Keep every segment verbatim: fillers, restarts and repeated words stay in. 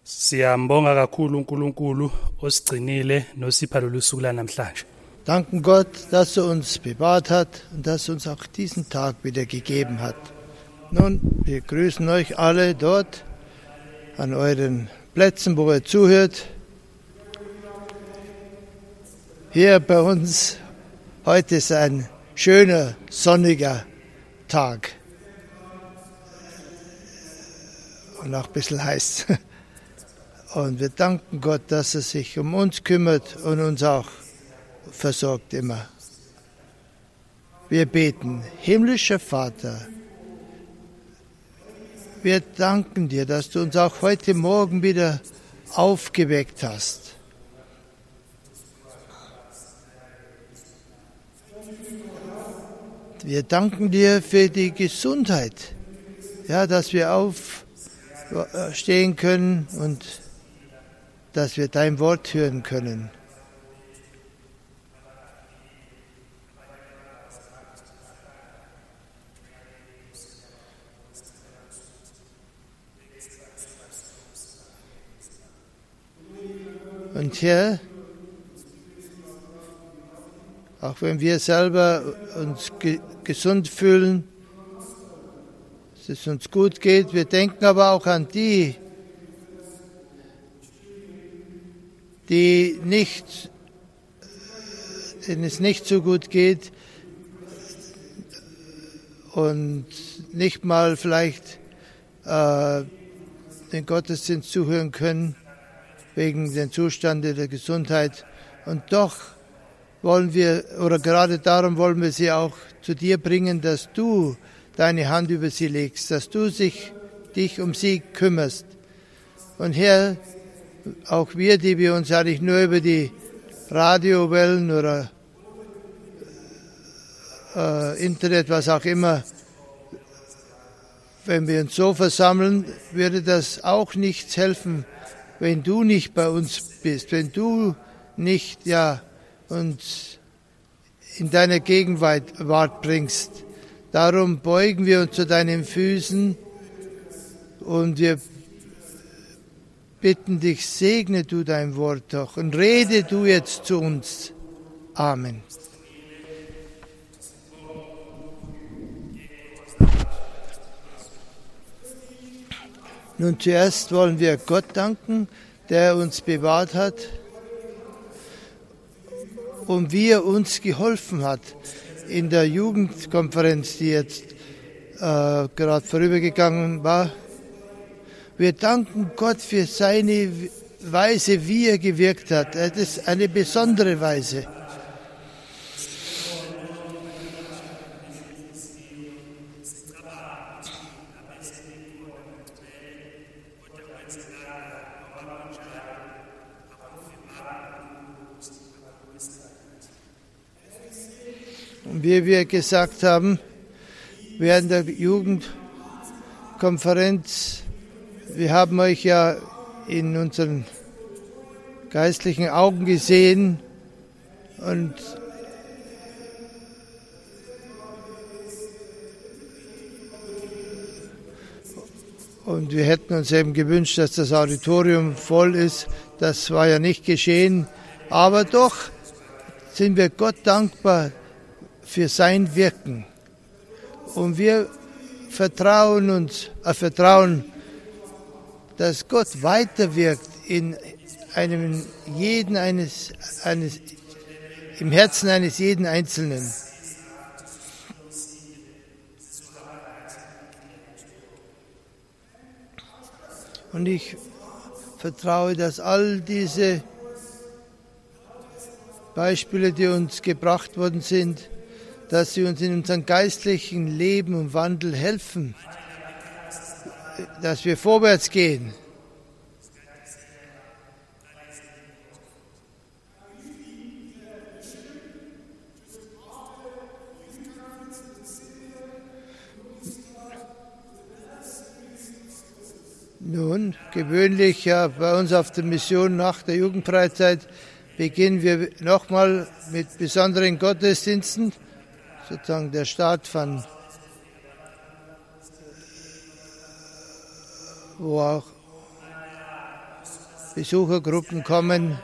Siyambonga kakhulu uNkulunkulu osigcinile nosipha lolu suku lanamhlanje. Danken Gott, dass er uns bewahrt hat und dass er uns auch diesen Tag wieder gegeben hat. Nun, wir grüßen euch alle dort an euren Plätzen, wo ihr zuhört. Hier bei uns heute ist ein schöner, sonniger Tag. Und auch ein bisschen heiß. Und wir danken Gott, dass er sich um uns kümmert und uns auch versorgt immer. Wir beten, himmlischer Vater, wir danken dir, dass du uns auch heute Morgen wieder aufgeweckt hast. Wir danken dir für die Gesundheit, ja, dass wir aufstehen können und dass wir dein Wort hören können. Und Herr, auch wenn wir selber uns ge- gesund fühlen, dass es uns gut geht, wir denken aber auch an die, die nicht, denen es nicht so gut geht und nicht mal vielleicht äh, den Gottesdienst zuhören können, wegen dem Zustand der Gesundheit. Und doch wollen wir, oder gerade darum wollen wir sie auch zu dir bringen, dass du deine Hand über sie legst, dass du sich, dich um sie kümmerst. Und Herr, auch wir, die wir uns eigentlich nur über die Radiowellen oder äh, Internet, was auch immer, wenn wir uns so versammeln, würde das auch nichts helfen, wenn du nicht bei uns bist, wenn du nicht, ja, uns in deiner Gegenwart bringst. Darum beugen wir uns zu deinen Füßen und wir bitten dich, segne du dein Wort doch und rede du jetzt zu uns. Amen. Nun zuerst wollen wir Gott danken, der uns bewahrt hat und wie er uns geholfen hat in der Jugendkonferenz, die jetzt äh, gerade vorübergegangen war. Wir danken Gott für seine Weise, wie er gewirkt hat. Das ist eine besondere Weise. Und wie wir gesagt haben, während der Jugendkonferenz, wir haben euch ja in unseren geistlichen Augen gesehen und und wir hätten uns eben gewünscht, dass das Auditorium voll ist. Das war ja nicht geschehen, aber doch sind wir Gott dankbar für sein Wirken. Und wir vertrauen uns, äh, vertrauen, dass Gott weiterwirkt in einem jeden eines, eines, im Herzen eines jeden Einzelnen. Und ich vertraue, dass all diese Beispiele, die uns gebracht worden sind, dass sie uns in unserem geistlichen Leben und Wandel helfen, dass wir vorwärts gehen. Nun, gewöhnlich ja bei uns auf der Mission nach der Jugendfreizeit beginnen wir nochmal mit besonderen Gottesdiensten, sozusagen der Start von, wo auch Besuchergruppen kommen.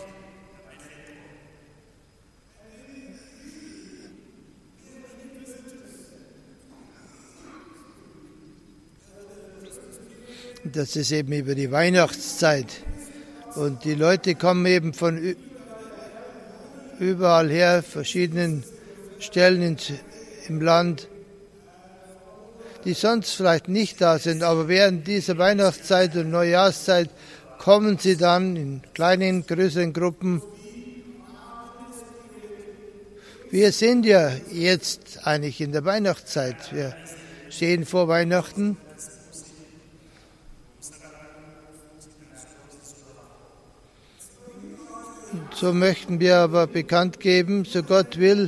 Das ist eben über die Weihnachtszeit. Und die Leute kommen eben von überall her, verschiedenen Stellen im Land, die sonst vielleicht nicht da sind, aber während dieser Weihnachtszeit und Neujahrszeit kommen sie dann in kleinen, größeren Gruppen. Wir sind ja jetzt eigentlich in der Weihnachtszeit. Wir stehen vor Weihnachten. So möchten wir aber bekannt geben, so Gott will,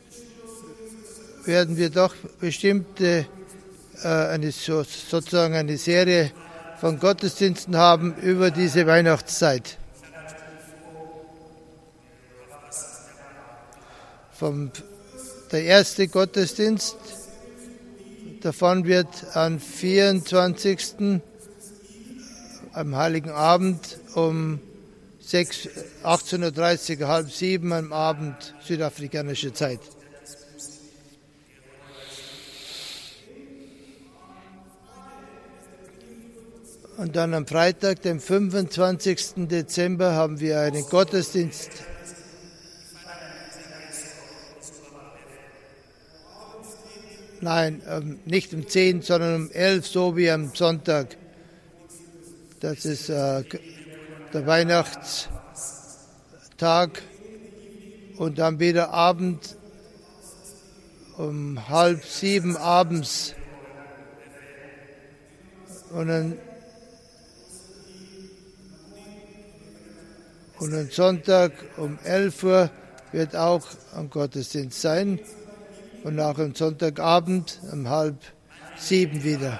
werden wir doch bestimmte, äh, eine, so, sozusagen eine Serie von Gottesdiensten haben über diese Weihnachtszeit. Vom, der erste Gottesdienst, davon wird am vierundzwanzigsten am Heiligen Abend um achtzehn Uhr dreißig, halb sieben am Abend südafrikanische Zeit. Und dann am Freitag, dem fünfundzwanzigsten Dezember, haben wir einen Gottesdienst. Nein, nicht um zehn, sondern um elf, so wie am Sonntag. Das ist äh, der Weihnachtstag und dann wieder Abend um halb sieben abends und dann und am Sonntag um elf Uhr wird auch ein Gottesdienst sein und auch am Sonntagabend um halb sieben wieder.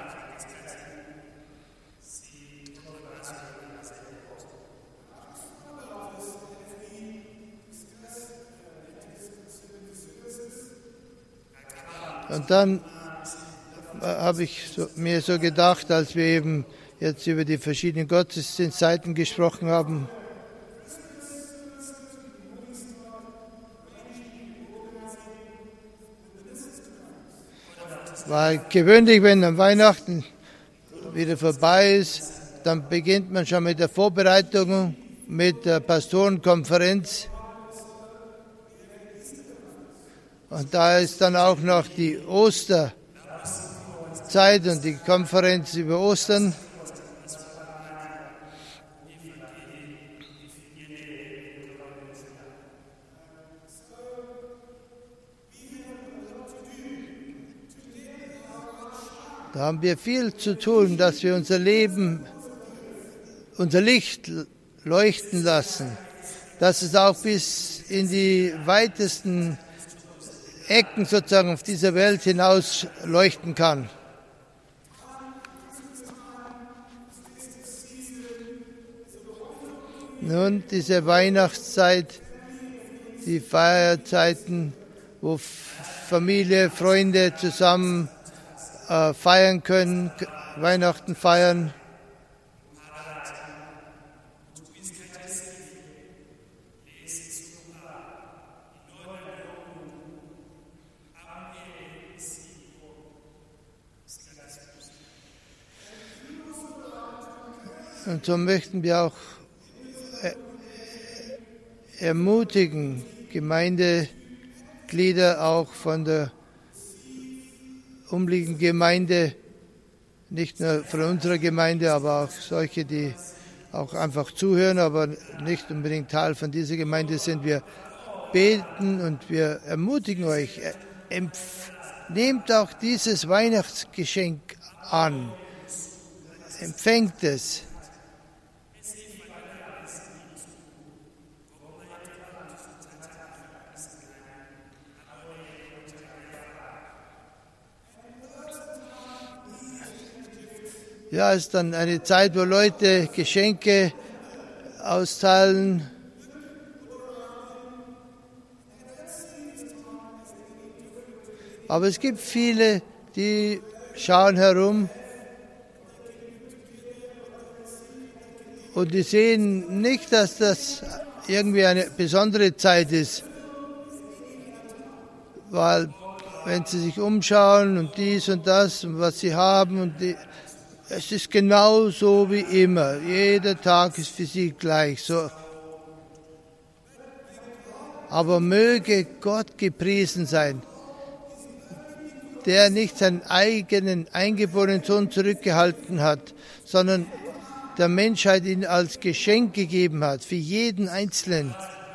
Und dann habe ich so, mir so gedacht, als wir eben jetzt über die verschiedenen Gottesdienstzeiten gesprochen haben, weil gewöhnlich, wenn dann Weihnachten wieder vorbei ist, dann beginnt man schon mit der Vorbereitung, mit der Pastorenkonferenz. Und da ist dann auch noch die Osterzeit und die Konferenz über Ostern. Da haben wir viel zu tun, dass wir unser Leben, unser Licht leuchten lassen, dass es auch bis in die weitesten Ecken sozusagen auf dieser Welt hinaus leuchten kann. Nun, diese Weihnachtszeit, die Feierzeiten, wo Familie, Freunde zusammen äh, feiern können, Weihnachten feiern. Und so möchten wir auch ermutigen, Gemeindeglieder auch von der umliegenden Gemeinde, nicht nur von unserer Gemeinde, aber auch solche, die auch einfach zuhören, aber nicht unbedingt Teil von dieser Gemeinde sind. Wir beten und wir ermutigen euch, nehmt auch dieses Weihnachtsgeschenk an, empfängt es. Ja, es ist dann eine Zeit, wo Leute Geschenke austeilen. Aber es gibt viele, die schauen herum und die sehen nicht, dass das irgendwie eine besondere Zeit ist, weil wenn sie sich umschauen und dies und das und was sie haben, und die, es ist genau so wie immer. Jeder Tag ist für sie gleich so. Aber möge Gott gepriesen sein, der nicht seinen eigenen eingeborenen Sohn zurückgehalten hat, sondern der Menschheit ihn als Geschenk gegeben hat, für jeden Einzelnen.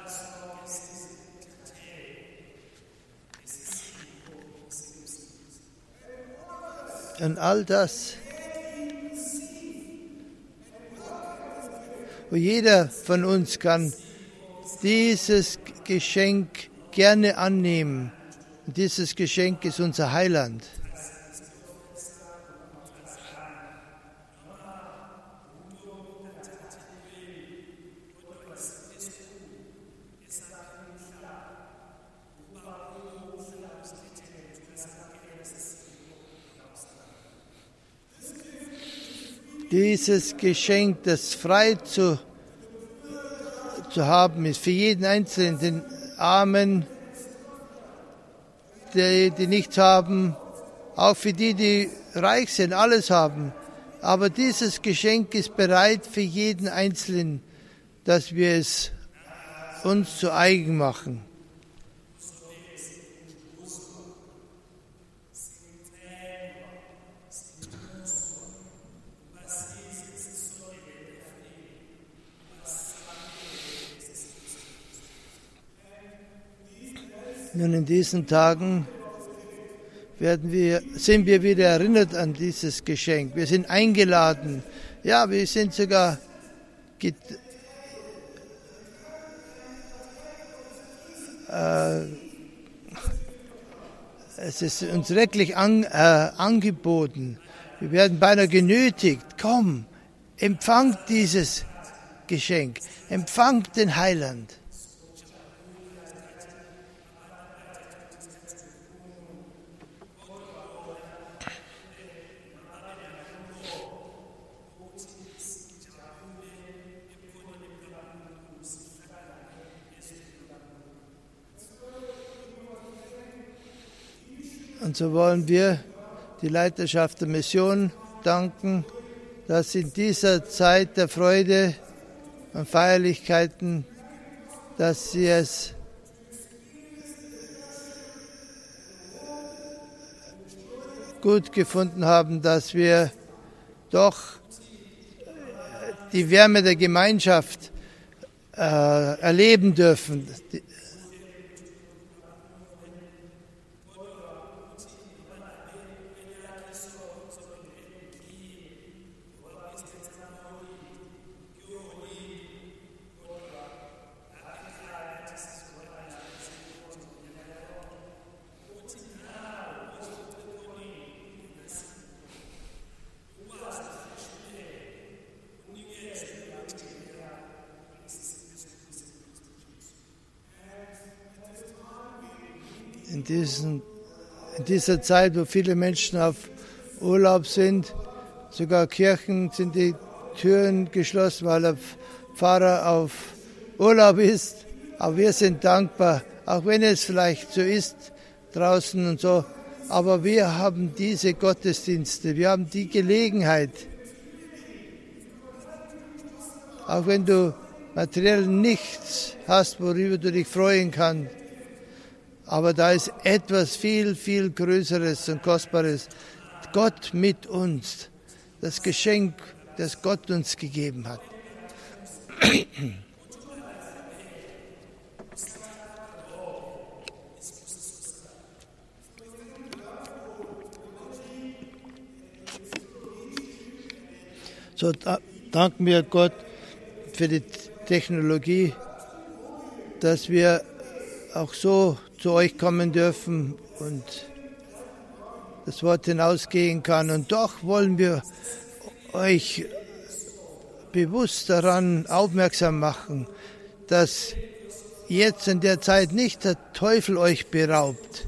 Und all das, wo jeder von uns kann dieses Geschenk gerne annehmen. Und dieses Geschenk ist unser Heiland. Dieses Geschenk, das frei zu, zu haben ist, für jeden Einzelnen, den Armen, die, die nichts haben, auch für die, die reich sind, alles haben. Aber dieses Geschenk ist bereit für jeden Einzelnen, dass wir es uns zu eigen machen. Nun, in diesen Tagen werden wir, sind wir wieder erinnert an dieses Geschenk. Wir sind eingeladen. Ja, wir sind sogar get, äh, es ist uns wirklich an, äh, angeboten. Wir werden beinahe genötigt. Komm, empfangt dieses Geschenk. Empfangt den Heiland. Und so wollen wir die Leiterschaft der Mission danken, dass in dieser Zeit der Freude und Feierlichkeiten, dass sie es gut gefunden haben, dass wir doch die Wärme der Gemeinschaft äh, erleben dürfen. Die, In, diesen, in dieser Zeit, wo viele Menschen auf Urlaub sind, sogar Kirchen sind die Türen geschlossen, weil der Pfarrer auf Urlaub ist. Aber wir sind dankbar, auch wenn es vielleicht so ist draußen und so. Aber wir haben diese Gottesdienste, wir haben die Gelegenheit. Auch wenn du materiell nichts hast, worüber du dich freuen kannst. Aber da ist etwas viel, viel Größeres und Kostbares. Gott mit uns. Das Geschenk, das Gott uns gegeben hat. So da, danken wir Gott für die Technologie, dass wir auch so zu euch kommen dürfen und das Wort hinausgehen kann. Und doch wollen wir euch bewusst daran aufmerksam machen, dass jetzt in der Zeit nicht der Teufel euch beraubt.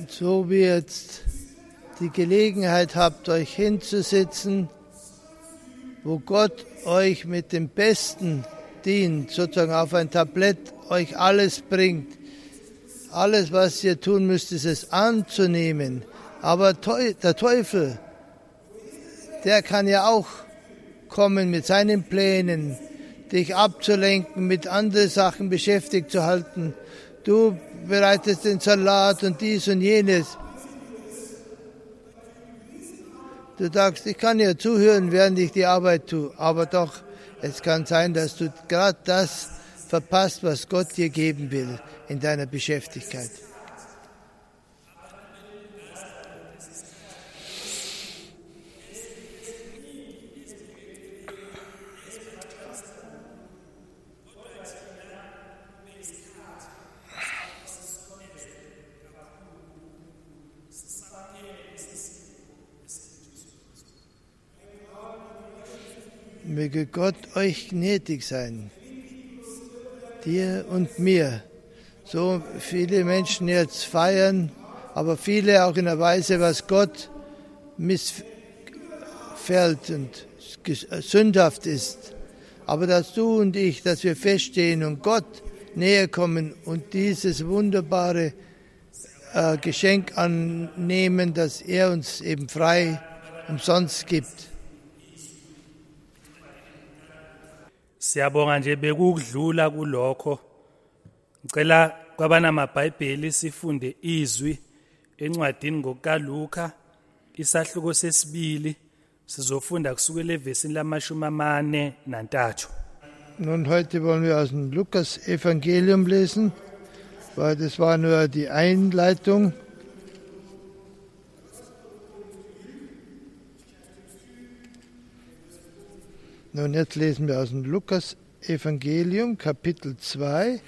So wie jetzt die Gelegenheit habt, euch hinzusitzen, wo Gott euch mit dem Besten dient, sozusagen auf ein Tablett euch alles bringt. Alles, was ihr tun müsst, ist es anzunehmen. Aber der Teufel, der kann ja auch kommen mit seinen Plänen, dich abzulenken, mit anderen Sachen beschäftigt zu halten. Du bereitest den Salat und dies und jenes. Du sagst, ich kann ja zuhören, während ich die Arbeit tue. Aber doch, es kann sein, dass du gerade das verpasst, was Gott dir geben will in deiner Beschäftigkeit. Möge Gott euch gnädig sein, dir und mir. So viele Menschen jetzt feiern, aber viele auch in der Weise, was Gott missfällt und sündhaft ist. Aber dass du und ich, dass wir feststehen und Gott näher kommen und dieses wunderbare äh, Geschenk annehmen, das er uns eben frei umsonst gibt. Siyabonga nje bekudlula kulokho. Ngicela kwabanamabhayibheli sifunde izwi encwadini ngokaLuka isahluko sesibili sizofunda kusukela evesini lamashumi amane nantathu. Nun, heute wollen wir aus dem Lukas-Evangelium lesen, weil das war nur die Einleitung. Nun, jetzt lesen wir aus dem Lukas-Evangelium, Kapitel zwei,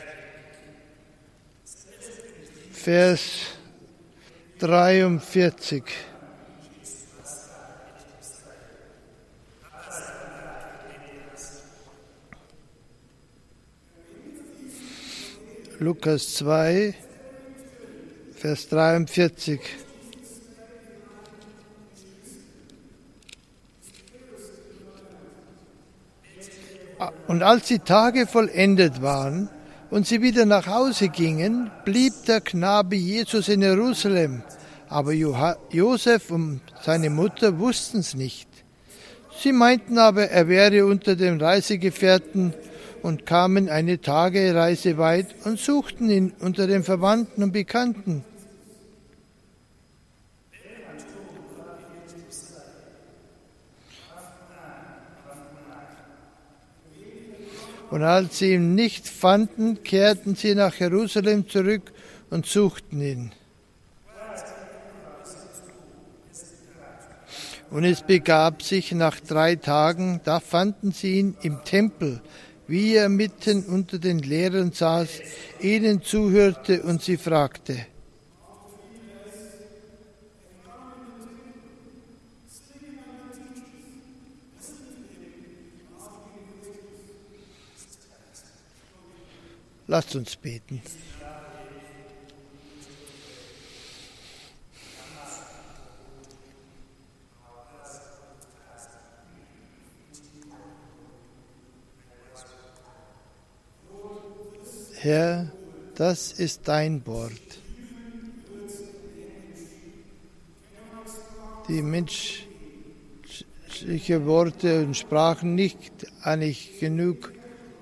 Vers dreiundvierzig. Lukas zwei, Vers dreiundvierzig. Und als die Tage vollendet waren und sie wieder nach Hause gingen, blieb der Knabe Jesus in Jerusalem. Aber Josef und seine Mutter wussten es nicht. Sie meinten aber, er wäre unter den Reisegefährten und kamen eine Tagereise weit und suchten ihn unter den Verwandten und Bekannten. Und als sie ihn nicht fanden, kehrten sie nach Jerusalem zurück und suchten ihn. Und es begab sich nach drei Tagen, da fanden sie ihn im Tempel, wie er mitten unter den Lehrern saß, ihnen zuhörte und sie fragte: Lasst uns beten. Herr, das ist dein Wort. Die menschlichen Worte und Sprachen nicht eigentlich genug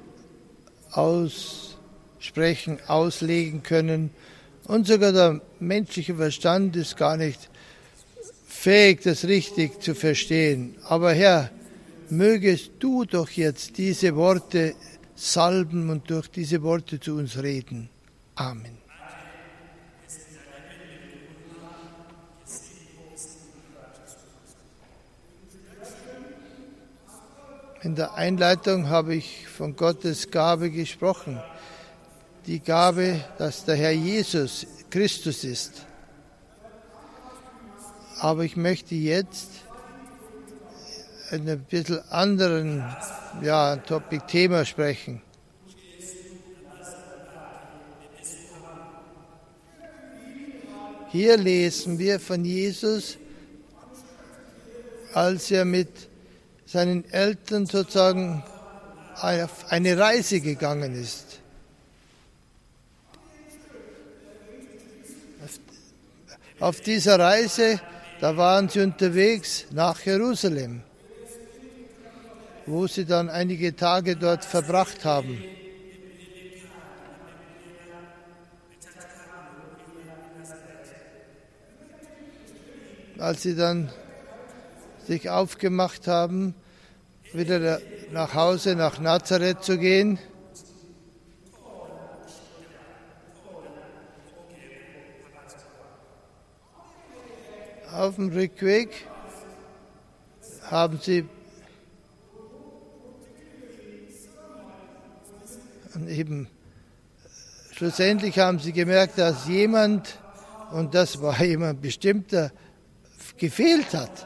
aussprechen, auslegen können. Und sogar der menschliche Verstand ist gar nicht fähig, das richtig zu verstehen. Aber Herr, mögest du doch jetzt diese Worte salben und durch diese Worte zu uns reden. Amen. In der Einleitung habe ich von Gottes Gabe gesprochen. Die Gabe, dass der Herr Jesus Christus ist. Aber ich möchte jetzt in ein bisschen anderen ja, Topic, Thema sprechen. Hier lesen wir von Jesus, als er mit seinen Eltern sozusagen auf eine Reise gegangen ist. Auf dieser Reise, da waren sie unterwegs nach Jerusalem, wo sie dann einige Tage dort verbracht haben. Als sie dann sich aufgemacht haben, wieder nach Hause, nach Nazareth zu gehen, auf dem Rückweg haben sie und eben schlussendlich haben sie gemerkt, dass jemand, und das war jemand bestimmter, gefehlt hat.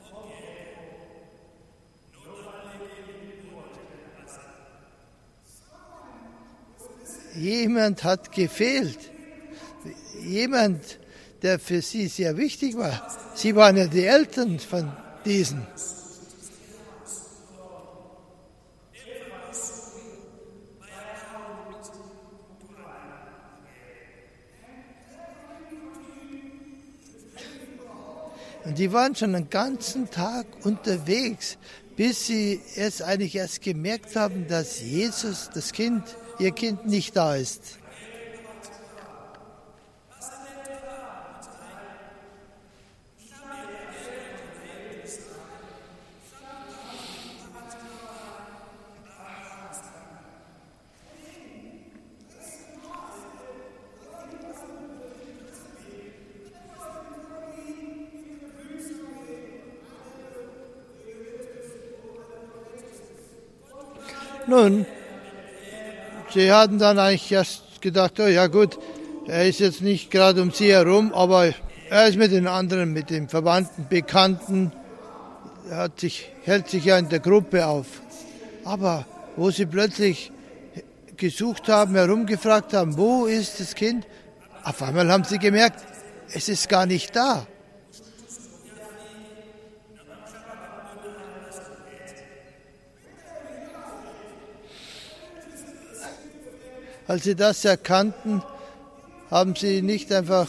Jemand hat gefehlt. Jemand, der für sie sehr wichtig war. Sie waren ja die Eltern von diesen. Und die waren schon den ganzen Tag unterwegs, bis sie es eigentlich erst gemerkt haben, dass Jesus, das Kind, ihr Kind nicht da ist. Nun, sie hatten dann eigentlich erst gedacht, oh ja gut, er ist jetzt nicht gerade um sie herum, aber er ist mit den anderen, mit den Verwandten, Bekannten, er hat sich, hält sich ja in der Gruppe auf. Aber wo sie plötzlich gesucht haben, herumgefragt haben, wo ist das Kind, auf einmal haben sie gemerkt, es ist gar nicht da. Als sie das erkannten, haben sie nicht einfach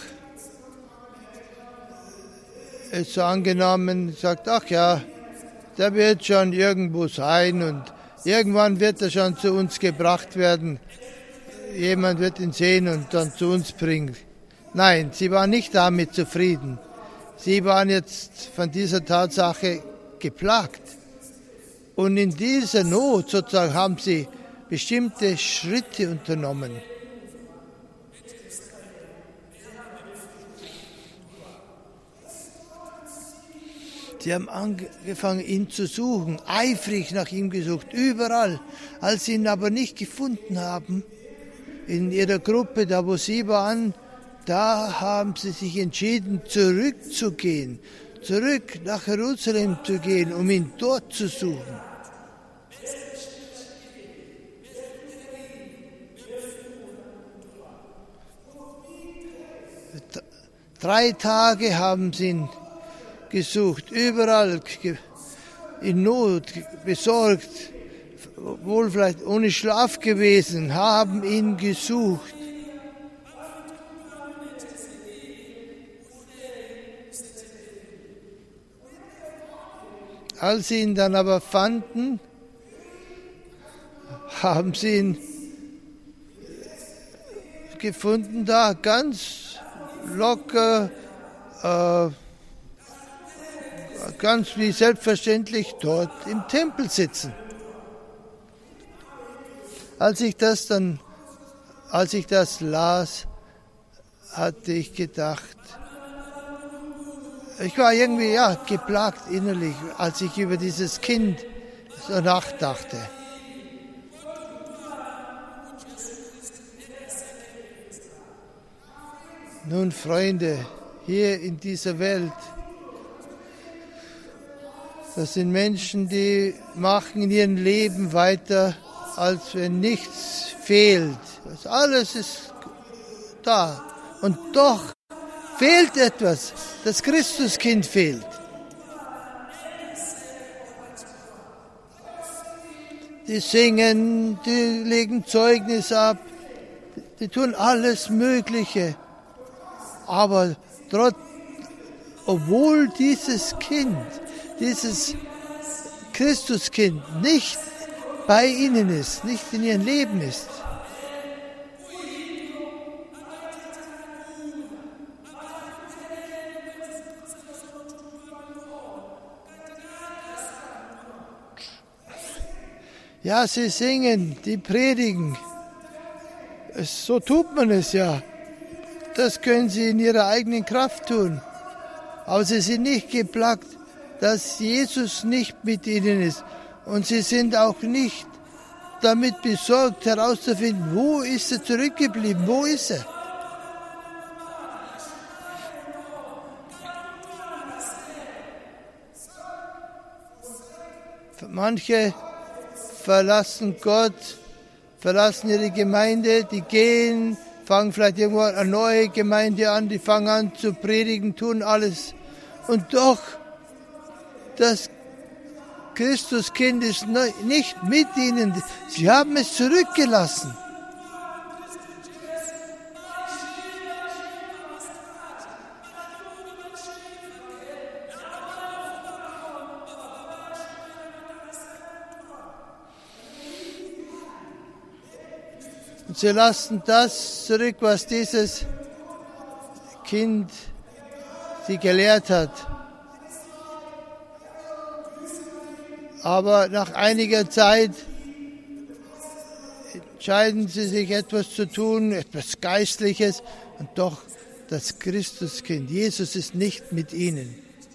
es so angenommen, gesagt, ach ja, der wird schon irgendwo sein und irgendwann wird er schon zu uns gebracht werden. Jemand wird ihn sehen und dann zu uns bringen. Nein, sie waren nicht damit zufrieden. Sie waren jetzt von dieser Tatsache geplagt. Und in dieser Not sozusagen haben sie bestimmte Schritte unternommen. Sie haben angefangen, ihn zu suchen, eifrig nach ihm gesucht, überall. Als sie ihn aber nicht gefunden haben, in ihrer Gruppe, da wo sie waren, da haben sie sich entschieden, zurückzugehen, zurück nach Jerusalem zu gehen, um ihn dort zu suchen. Drei Tage haben sie ihn gesucht, überall in Not, besorgt, wohl vielleicht ohne Schlaf gewesen, haben ihn gesucht. Als sie ihn dann aber fanden, haben sie ihn gefunden, da ganz locker, äh, ganz wie selbstverständlich dort im Tempel sitzen. Als ich das dann, als ich das las, hatte ich gedacht, ich war irgendwie ja geplagt innerlich, als ich über dieses Kind so nachdachte. Nun, Freunde, hier in dieser Welt, das sind Menschen, die machen in ihrem Leben weiter, als wenn nichts fehlt. Das alles ist da. Und doch fehlt etwas. Das Christuskind fehlt. Die singen, die legen Zeugnis ab, die tun alles Mögliche. Aber trotz, obwohl dieses Kind, dieses Christuskind nicht bei ihnen ist, nicht in ihrem Leben ist, ja, sie singen, die predigen. So tut man es ja. Das können sie in ihrer eigenen Kraft tun. Aber sie sind nicht geplagt, dass Jesus nicht mit ihnen ist. Und sie sind auch nicht damit besorgt, herauszufinden, wo ist er zurückgeblieben, wo ist er? Manche verlassen Gott, verlassen ihre Gemeinde, die gehen, fangen vielleicht irgendwo eine neue Gemeinde an, die fangen an zu predigen, tun alles. Und doch, das Christuskind ist nicht mit ihnen. Sie haben es zurückgelassen. Und sie lassen das zurück, was dieses Kind sie gelehrt hat. Aber nach einiger Zeit entscheiden sie sich, etwas zu tun, etwas Geistliches. Und doch, das Christuskind, Jesus ist nicht mit ihnen.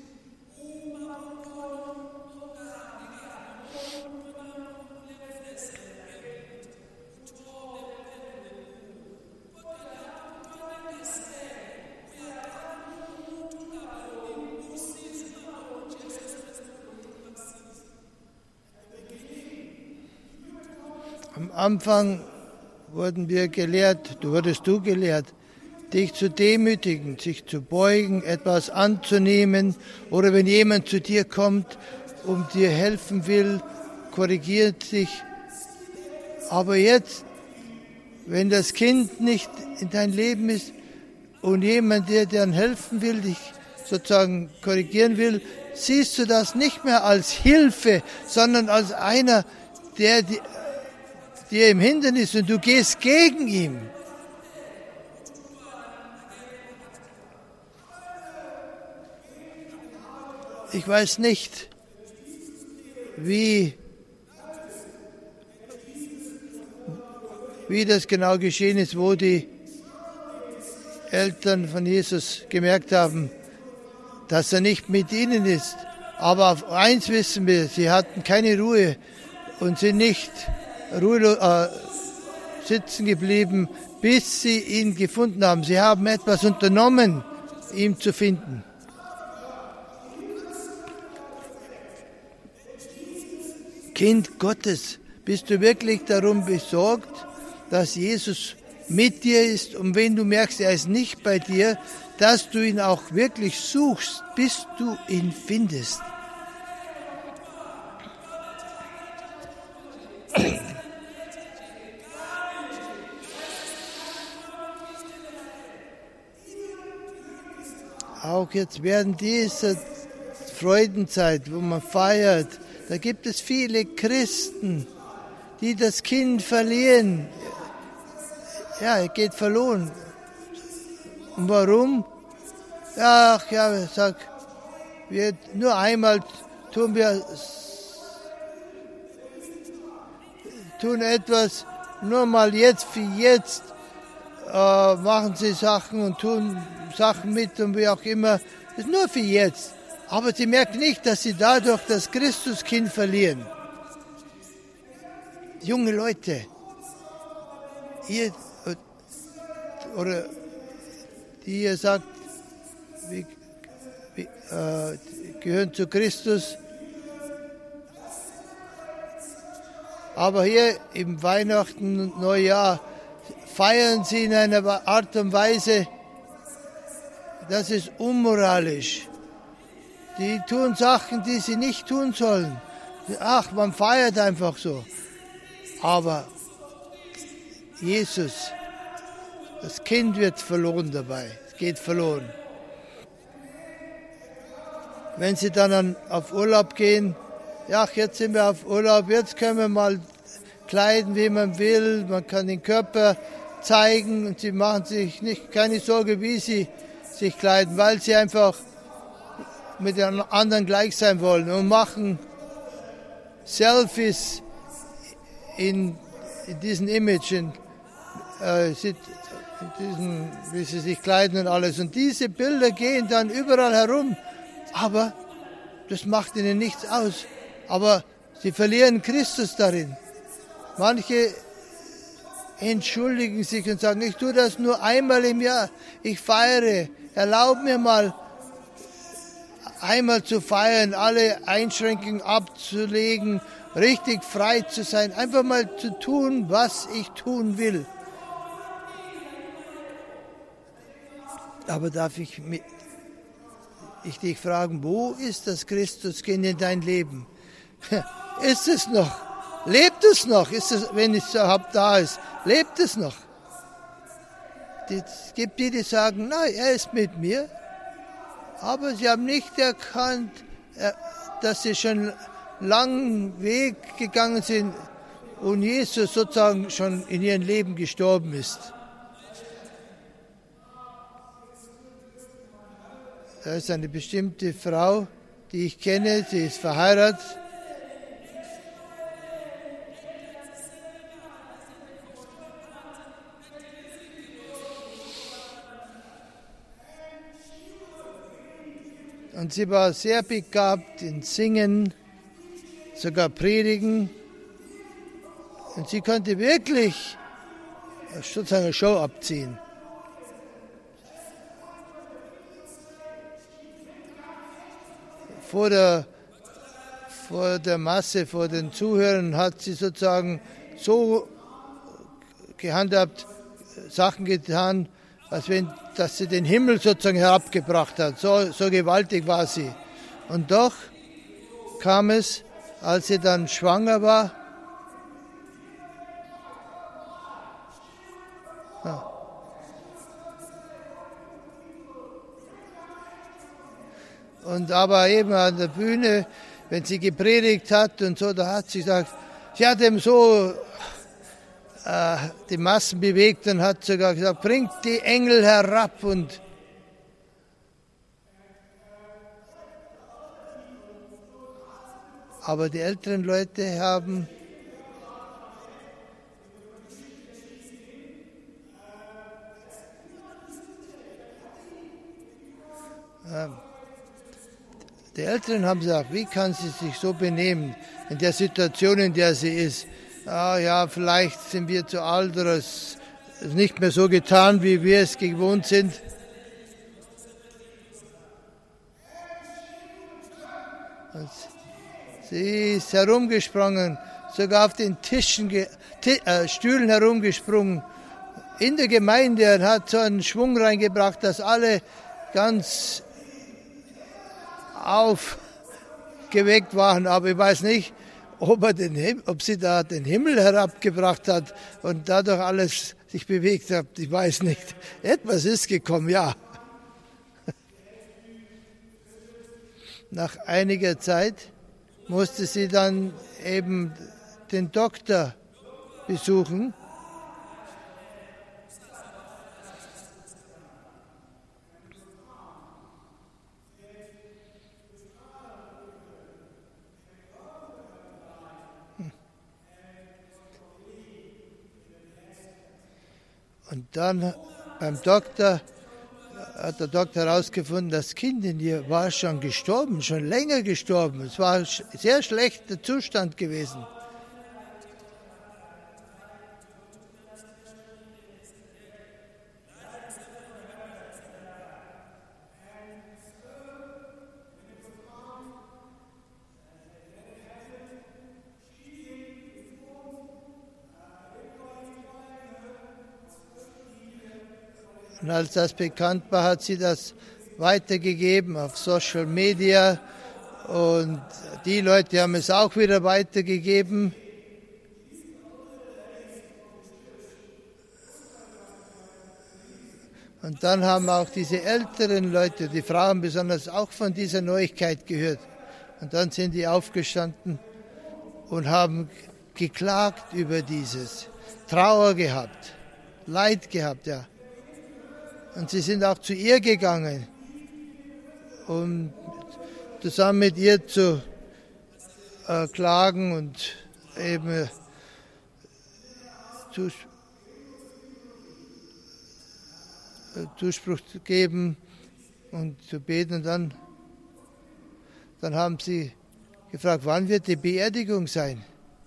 Am Anfang wurden wir gelehrt, du wurdest du gelehrt, dich zu demütigen, sich zu beugen, etwas anzunehmen. Oder wenn jemand zu dir kommt und dir helfen will, korrigiert sich. Aber jetzt, wenn das Kind nicht in dein Leben ist und jemand, der dir helfen will, dich sozusagen korrigieren will, siehst du das nicht mehr als Hilfe, sondern als einer, der die dir im Hindernis und du gehst gegen ihn. Ich weiß nicht, wie, wie das genau geschehen ist, wo die Eltern von Jesus gemerkt haben, dass er nicht mit ihnen ist. Aber auf eins wissen wir, sie hatten keine Ruhe und sind nicht ruhelos äh, sitzen geblieben, bis sie ihn gefunden haben. Sie haben etwas unternommen, ihn zu finden. Kind Gottes, bist du wirklich darum besorgt, dass Jesus mit dir ist? Und wenn du merkst, er ist nicht bei dir, dass du ihn auch wirklich suchst, bis du ihn findest. Auch jetzt während dieser Freudenzeit, wo man feiert, da gibt es viele Christen, die das Kind verlieren. Ja, er geht verloren. Und warum? Ach ja, ich sag, wir, nur einmal tun wir tun etwas, nur mal jetzt für jetzt äh, machen sie Sachen und tun Sachen mit und wie auch immer. Das ist nur für jetzt. Aber sie merken nicht, dass sie dadurch das Christuskind verlieren. Junge Leute, ihr, oder die ihr sagt, wir, wir äh, gehören zu Christus, aber hier im Weihnachten und Neujahr feiern sie in einer Art und Weise, das ist unmoralisch. Die tun Sachen, die sie nicht tun sollen. Ach, man feiert einfach so. Aber Jesus, das Kind wird verloren dabei. Es geht verloren. Wenn sie dann an, auf Urlaub gehen, ja, jetzt sind wir auf Urlaub, jetzt können wir mal kleiden, wie man will. Man kann den Körper zeigen und sie machen sich nicht keine Sorge, wie sie sich kleiden, weil sie einfach mit den anderen gleich sein wollen und machen Selfies in, in diesen Imagen, äh, in diesen, wie sie sich kleiden und alles. Und diese Bilder gehen dann überall herum, aber das macht ihnen nichts aus. Aber sie verlieren Christus darin. Manche entschuldigen sich und sagen, ich tue das nur einmal im Jahr, ich feiere, erlaub mir mal einmal zu feiern, alle Einschränkungen abzulegen, richtig frei zu sein, einfach mal zu tun, was ich tun will. Aber darf ich, ich dich fragen, wo ist das Christuskind in dein Leben? Ist es noch? Lebt es noch? Ist es, wenn es überhaupt da ist, lebt es noch? Es gibt die, die sagen, nein, er ist mit mir. Aber sie haben nicht erkannt, dass sie schon einen langen Weg gegangen sind und Jesus sozusagen schon in ihrem Leben gestorben ist. Da ist eine bestimmte Frau, die ich kenne, sie ist verheiratet. Und sie war sehr begabt in Singen, sogar Predigen. Und sie konnte wirklich sozusagen eine Show abziehen. Vor der, vor der Masse, vor den Zuhörern hat sie sozusagen so gehandhabt, Sachen getan, als wenn, dass sie den Himmel sozusagen herabgebracht hat. So, so gewaltig war sie. Und doch kam es, als sie dann schwanger war, ja. Und aber eben an der Bühne, wenn sie gepredigt hat und so, da hat sie gesagt, sie hat eben so äh, die Massen bewegt und hat sogar gesagt, bringt die Engel herab. Und aber die älteren Leute haben äh, Die Älteren haben gesagt, wie kann sie sich so benehmen in der Situation, in der sie ist? Ah, ja, vielleicht sind wir zu alt oder es ist nicht mehr so getan, wie wir es gewohnt sind. Und sie ist herumgesprungen, sogar auf den Tischen, äh, Stühlen herumgesprungen. In der Gemeinde hat so einen Schwung reingebracht, dass alle ganz aufgeweckt waren, aber ich weiß nicht, ob, er den, ob sie da den Himmel herabgebracht hat und dadurch alles sich bewegt hat. Ich weiß nicht. Etwas ist gekommen, ja. Nach einiger Zeit musste sie dann eben den Doktor besuchen. Und dann beim Doktor hat der Doktor herausgefunden, das Kind in ihr war schon gestorben, schon länger gestorben. Es war ein sehr schlechter Zustand gewesen. Und als das bekannt war, hat sie das weitergegeben auf Social Media und die Leute haben es auch wieder weitergegeben. Und dann haben auch diese älteren Leute, die Frauen besonders, auch von dieser Neuigkeit gehört. Und dann sind die aufgestanden und haben geklagt über dieses, Trauer gehabt, Leid gehabt, ja. Und sie sind auch zu ihr gegangen, um zusammen mit ihr zu äh, klagen und eben äh, zu, äh, Zuspruch zu geben und zu beten. Und dann, dann haben sie gefragt, wann wird die Beerdigung sein?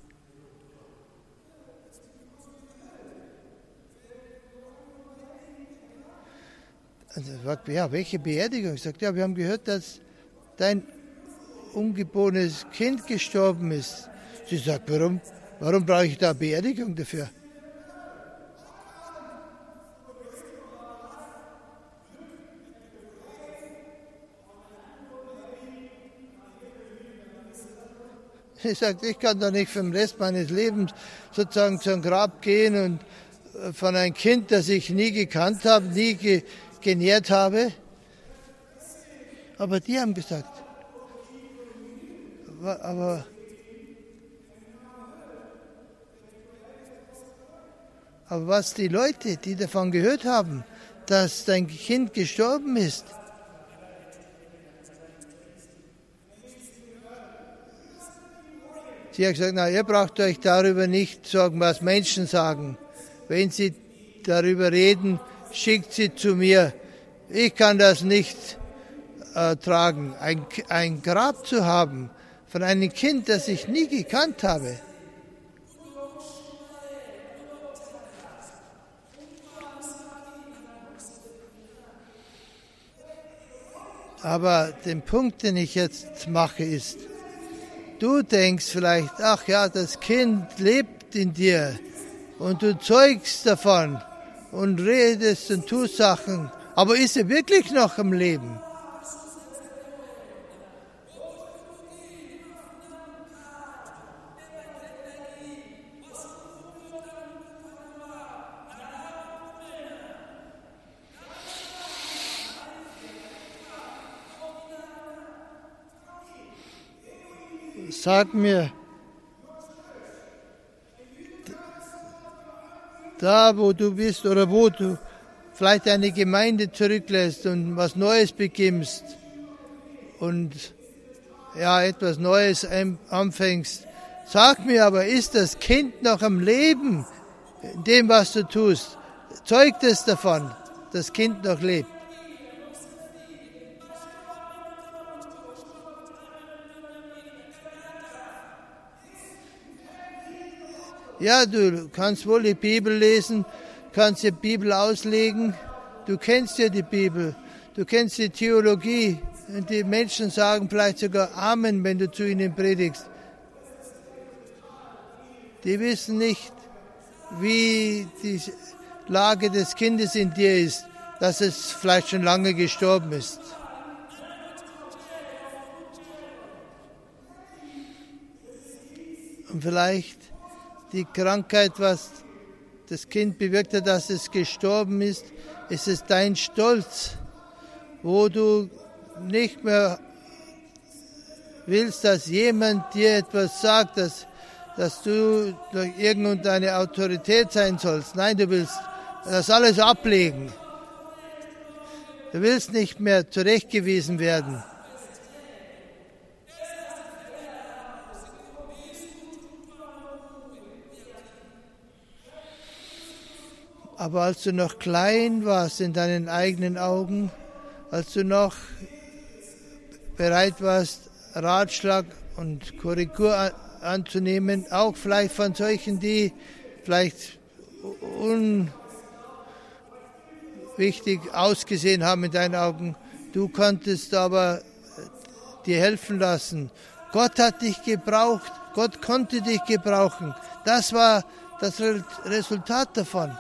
Und er sagt, ja, welche Beerdigung? Ich sage, ja, wir haben gehört, dass dein ungeborenes Kind gestorben ist. Sie sagt, warum, warum brauche ich da eine Beerdigung dafür? Sie sagt, ich kann doch nicht für den Rest meines Lebens sozusagen zum Grab gehen und von einem Kind, das ich nie gekannt habe, nie ge genährt habe. Aber die haben gesagt, aber, aber was die Leute, die davon gehört haben, dass dein Kind gestorben ist, sie hat gesagt, na, ihr braucht euch darüber nicht sorgen, was Menschen sagen. Wenn sie darüber reden, schickt sie zu mir. Ich kann das nicht äh, tragen. Ein, ein Grab zu haben von einem Kind, das ich nie gekannt habe. Aber den Punkt, den ich jetzt mache, ist, du denkst vielleicht, ach ja, das Kind lebt in dir und du zeugst davon und redest und tust Sachen, aber ist er wirklich noch im Leben? Sag mir, da wo du bist oder wo du vielleicht eine Gemeinde zurücklässt und was Neues beginnst und ja, etwas Neues anfängst, sag mir aber, ist das Kind noch am Leben in dem, was du tust? Zeugt es davon, dass das Kind noch lebt? Ja, du kannst wohl die Bibel lesen, kannst die Bibel auslegen, du kennst ja die Bibel, du kennst die Theologie und die Menschen sagen vielleicht sogar Amen, wenn du zu ihnen predigst. Die wissen nicht, wie die Lage des Kindes in dir ist, dass es vielleicht schon lange gestorben ist. Und vielleicht die Krankheit, was das Kind bewirkt hat, dass es gestorben ist, ist es dein Stolz, wo du nicht mehr willst, dass jemand dir etwas sagt, dass, dass du durch irgendeine Autorität sein sollst. Nein, du willst das alles ablegen. Du willst nicht mehr zurechtgewiesen werden. Aber als du noch klein warst in deinen eigenen Augen, als du noch bereit warst, Ratschlag und Korrektur anzunehmen, auch vielleicht von solchen, die vielleicht unwichtig ausgesehen haben in deinen Augen, du konntest aber dir helfen lassen. Gott hat dich gebraucht, Gott konnte dich gebrauchen. Das war das Resultat davon.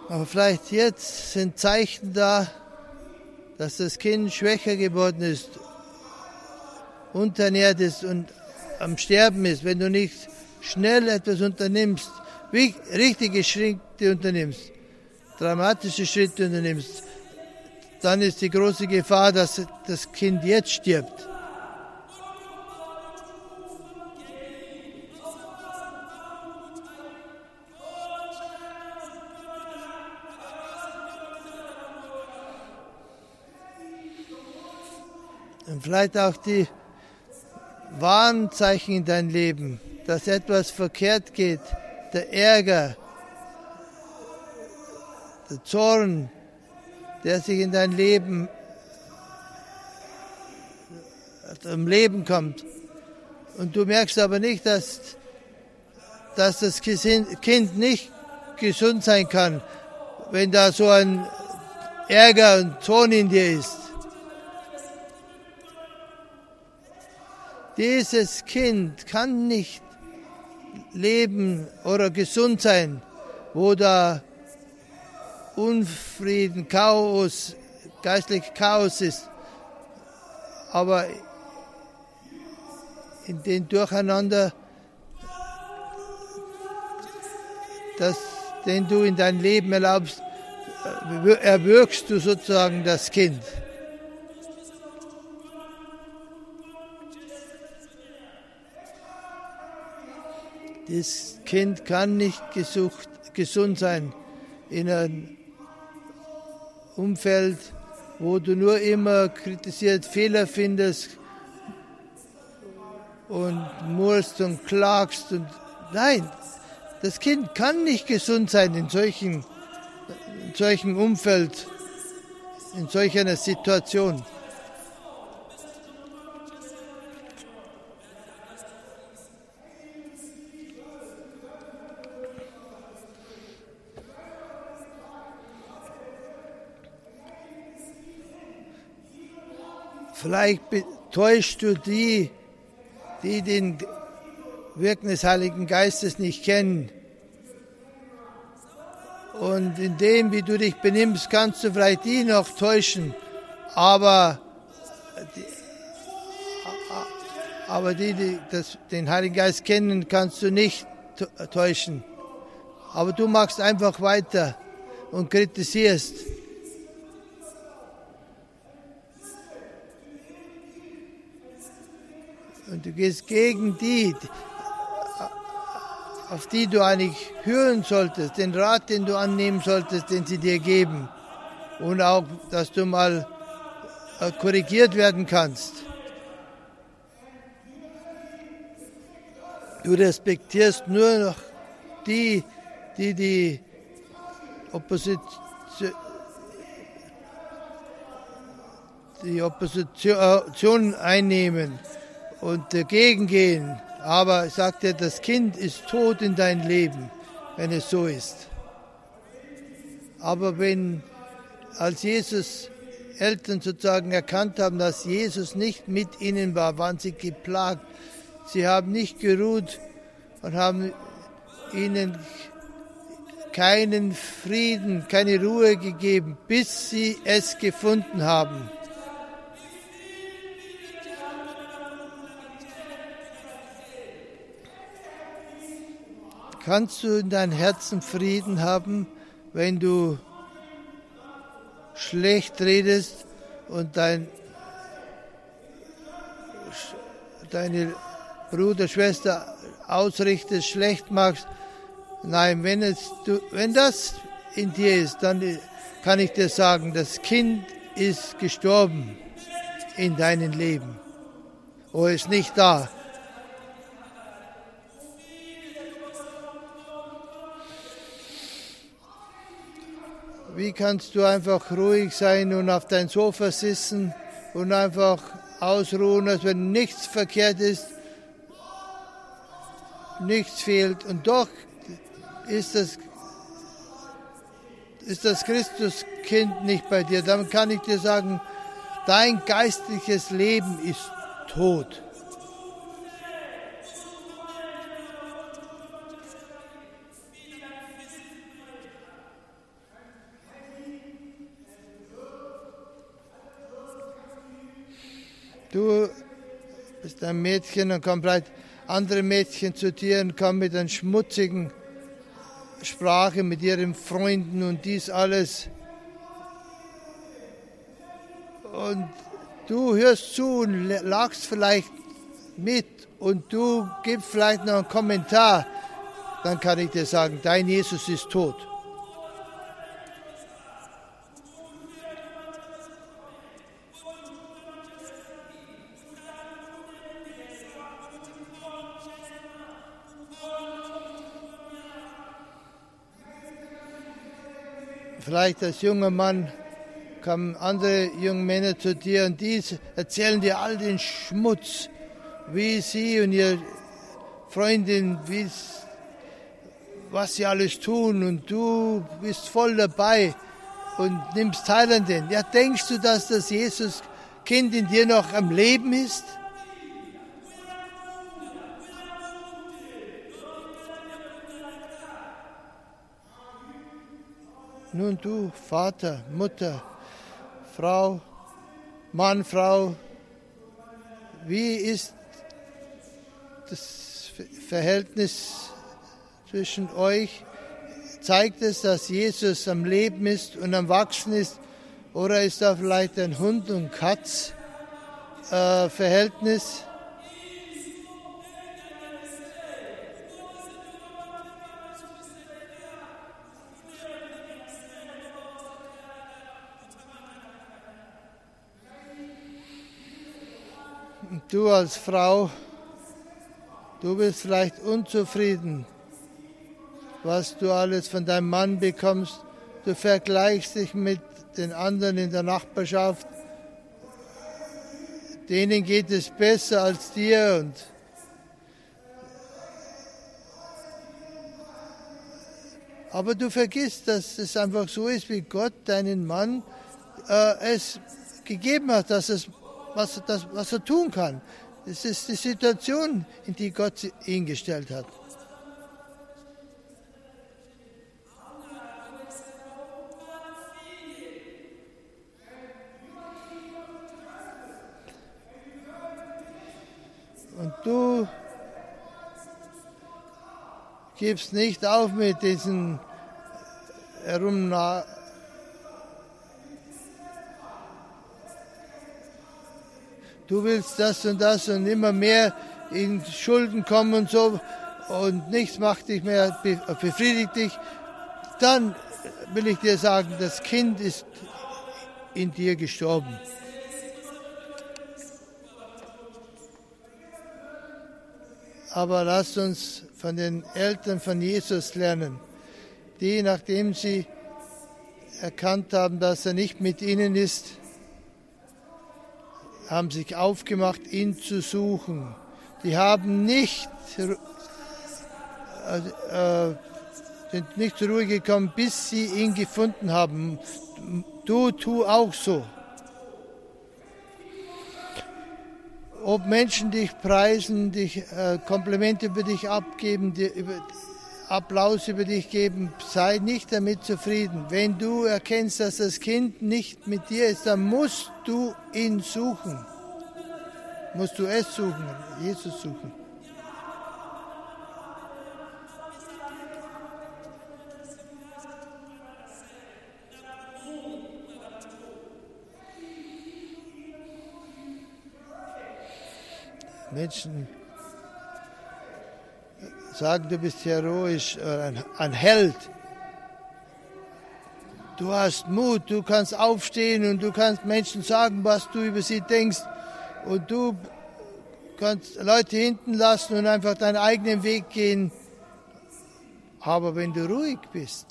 Aber vielleicht jetzt sind Zeichen da, dass das Kind schwächer geworden ist, unterernährt ist und am Sterben ist, wenn du nicht schnell etwas unternimmst, wie richtige Schritte unternimmst, dramatische Schritte unternimmst, dann ist die große Gefahr, dass das Kind jetzt stirbt. Und vielleicht auch die Warnzeichen in dein Leben, dass etwas verkehrt geht, der Ärger, der Zorn, der sich in dein Leben, im Leben kommt. Und du merkst aber nicht, dass, dass das Kind nicht gesund sein kann, wenn da so ein Ärger und Zorn in dir ist. Dieses Kind kann nicht leben oder gesund sein, wo da Unfrieden, Chaos, geistlich Chaos ist. Aber in dem Durcheinander, das, den du in dein Leben erlaubst, erwürgst du sozusagen das Kind. Das Kind kann nicht gesucht, gesund sein in einem Umfeld, wo du nur immer kritisiert, Fehler findest und murrst und klagst. Und nein, das Kind kann nicht gesund sein in solchen, in solchen Umfeld, in solch einer Situation. Vielleicht täuschst du die, die den Wirken des Heiligen Geistes nicht kennen. Und in dem, wie du dich benimmst, kannst du vielleicht die noch täuschen. Aber die, aber die, die das, den Heiligen Geist kennen, kannst du nicht täuschen. Aber du machst einfach weiter und kritisierst. Und du gehst gegen die, auf die du eigentlich hören solltest, den Rat, den du annehmen solltest, den sie dir geben. Und auch, dass du mal korrigiert werden kannst. Du respektierst nur noch die, die die Opposition, die Opposition einnehmen und dagegen gehen. Aber ich sag dir, das Kind ist tot in dein Leben, wenn es so ist. Aber wenn als Jesus Eltern sozusagen erkannt haben, dass Jesus nicht mit ihnen war, waren sie geplagt. Sie haben nicht geruht und haben ihnen keinen Frieden, keine Ruhe gegeben, bis sie es gefunden haben. Kannst du in deinem Herzen Frieden haben, wenn du schlecht redest und dein, deine Bruder, Schwester ausrichtest, schlecht machst? Nein, wenn, es, du, wenn das in dir ist, dann kann ich dir sagen, das Kind ist gestorben in deinem Leben oder ist nicht da. Wie kannst du einfach ruhig sein und auf dein Sofa sitzen und einfach ausruhen, als wenn nichts verkehrt ist, nichts fehlt und doch ist das, ist das Christuskind nicht bei dir. Dann kann ich dir sagen, dein geistliches Leben ist tot. Du bist ein Mädchen und kommen vielleicht andere Mädchen zu dir und kommen mit einer schmutzigen Sprache mit ihren Freunden und dies alles. Und du hörst zu und lachst vielleicht mit und du gibst vielleicht noch einen Kommentar. Dann kann ich dir sagen, dein Jesus ist tot. Vielleicht als junger Mann kommen andere junge Männer zu dir und die erzählen dir all den Schmutz, wie sie und ihre Freundin, was sie alles tun und du bist voll dabei und nimmst teil an denen. Ja, denkst du, dass das Jesus-Kind in dir noch am Leben ist? Nun du, Vater, Mutter, Frau, Mann, Frau, wie ist das Verhältnis zwischen euch? Zeigt es, dass Jesus am Leben ist und am Wachsen ist? Oder ist da vielleicht ein Hund- und Katz-Verhältnis? Äh, Du als Frau, du bist vielleicht unzufrieden, was du alles von deinem Mann bekommst. Du vergleichst dich mit den anderen in der Nachbarschaft. Denen geht es besser als dir. Und aber du vergisst, dass es einfach so ist, wie Gott deinen Mann äh, es gegeben hat, dass es Was, das, was er tun kann. Das ist die Situation, in die Gott ihn gestellt hat. Und du gibst nicht auf mit diesen Herumna Du willst das und das und immer mehr in Schulden kommen und so und nichts macht dich mehr, befriedigt dich. Dann will ich dir sagen, das Kind ist in dir gestorben. Aber lasst uns von den Eltern von Jesus lernen, die, nachdem sie erkannt haben, dass er nicht mit ihnen ist, haben sich aufgemacht, ihn zu suchen. Die haben nicht, äh, sind nicht zur Ruhe gekommen, bis sie ihn gefunden haben. Du, tu auch so. Ob Menschen dich preisen, dich äh, Komplimente über dich abgeben, dir über, Applaus über dich geben, sei nicht damit zufrieden. Wenn du erkennst, dass das Kind nicht mit dir ist, dann musst du ihn suchen. Musst du es suchen, Jesus suchen. Menschen sagen, du bist heroisch, ein, ein Held. Du hast Mut, du kannst aufstehen und du kannst Menschen sagen, was du über sie denkst. Und du kannst Leute hinten lassen und einfach deinen eigenen Weg gehen. Aber wenn du ruhig bist,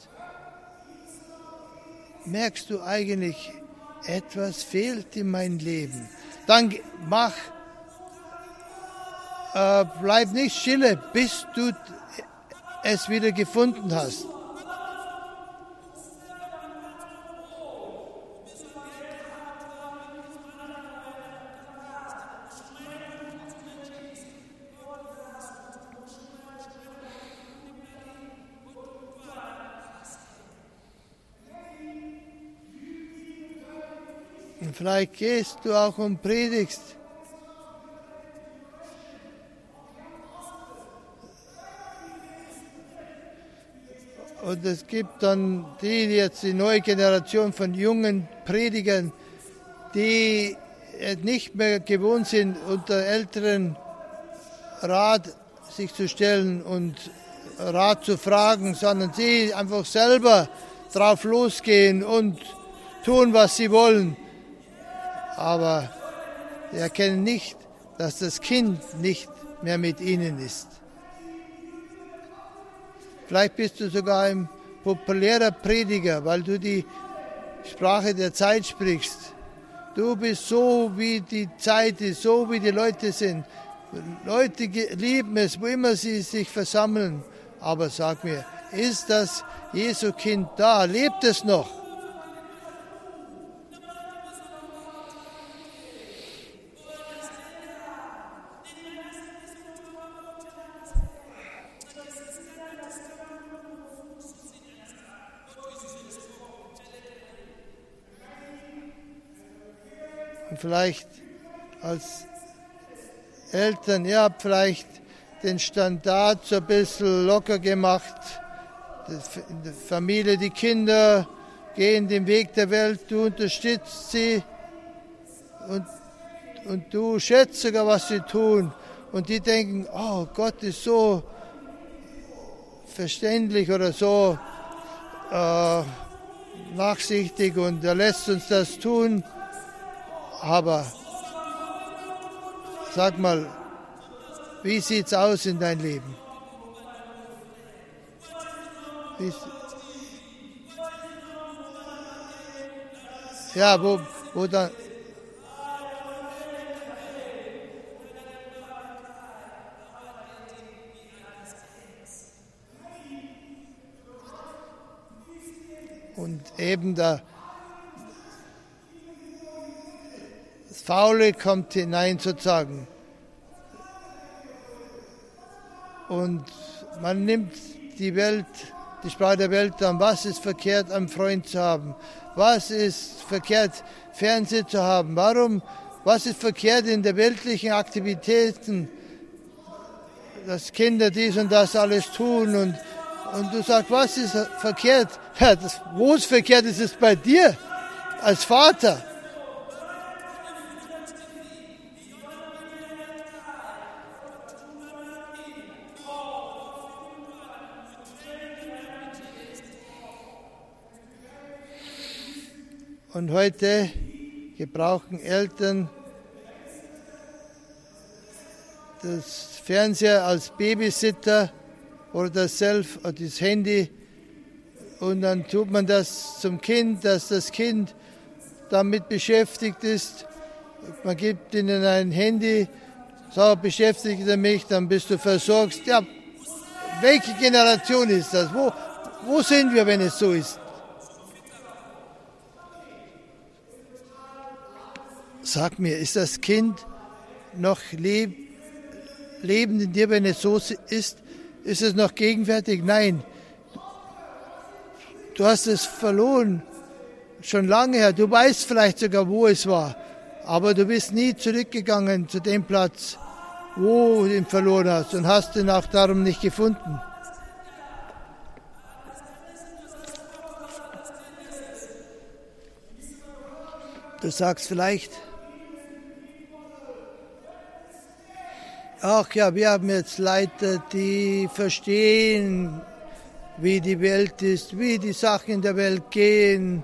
merkst du eigentlich, etwas fehlt in meinem Leben. Dann mach Äh, bleib nicht stille, bis du es wieder gefunden hast. Und vielleicht gehst du auch und predigst Und es gibt dann die, die jetzt die neue Generation von jungen Predigern, die nicht mehr gewohnt sind, unter älteren Rat sich zu stellen und Rat zu fragen, sondern sie einfach selber drauf losgehen und tun, was sie wollen. Aber sie erkennen nicht, dass das Kind nicht mehr mit ihnen ist. Vielleicht bist du sogar ein populärer Prediger, weil du die Sprache der Zeit sprichst. Du bist so, wie die Zeit ist, so wie die Leute sind. Leute lieben es, wo immer sie sich versammeln. Aber sag mir, ist das Jesu Kind da? Lebt es noch? Und vielleicht als Eltern, ihr habt vielleicht den Standard so ein bisschen locker gemacht. In der Familie, die Kinder gehen den Weg der Welt, du unterstützt sie und, und du schätzt sogar, was sie tun. Und die denken, oh, Gott ist so verständlich oder so äh, nachsichtig und er lässt uns das tun. Aber sag mal, wie sieht's aus in dein Leben? Wie, ja, wo, wo dann... Und eben da, das Faule kommt hinein sozusagen. Und man nimmt die Welt, die Sprache der Welt an. Was ist verkehrt, einen Freund zu haben? Was ist verkehrt, Fernsehen zu haben? Warum? Was ist verkehrt in der weltlichen Aktivitäten, dass Kinder dies und das alles tun? Und, und du sagst, was ist verkehrt? Ja, das, wo es verkehrt ist, ist bei dir als Vater. Und heute gebrauchen Eltern das Fernseher als Babysitter oder das Self, oder das Handy. Und dann tut man das zum Kind, dass das Kind damit beschäftigt ist. Man gibt ihnen ein Handy, so beschäftige mich, dann bist du versorgt. Ja, welche Generation ist das? Wo, wo sind wir, wenn es so ist? Sag mir, ist das Kind noch leb, lebend in dir, wenn es so ist? Ist es noch gegenwärtig? Nein. Du hast es verloren, schon lange her. Du weißt vielleicht sogar, wo es war. Aber du bist nie zurückgegangen zu dem Platz, wo du ihn verloren hast und hast ihn auch darum nicht gefunden. Du sagst vielleicht, ach ja, wir haben jetzt Leiter, die verstehen, wie die Welt ist, wie die Sachen in der Welt gehen.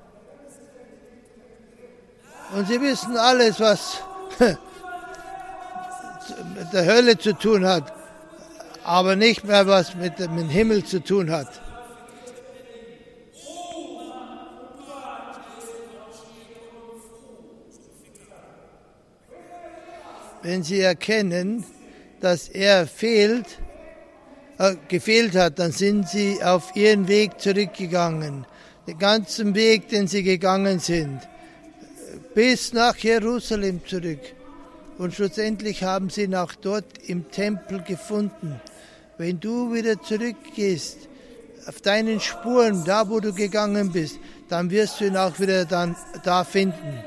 Und sie wissen alles, was mit der Hölle zu tun hat, aber nicht mehr was mit dem Himmel zu tun hat. Wenn sie erkennen, dass er fehlt, äh, gefehlt hat, dann sind sie auf ihren Weg zurückgegangen. Den ganzen Weg, den sie gegangen sind, bis nach Jerusalem zurück. Und schlussendlich haben sie ihn auch dort im Tempel gefunden. Wenn du wieder zurückgehst, auf deinen Spuren, da wo du gegangen bist, dann wirst du ihn auch wieder dann da finden.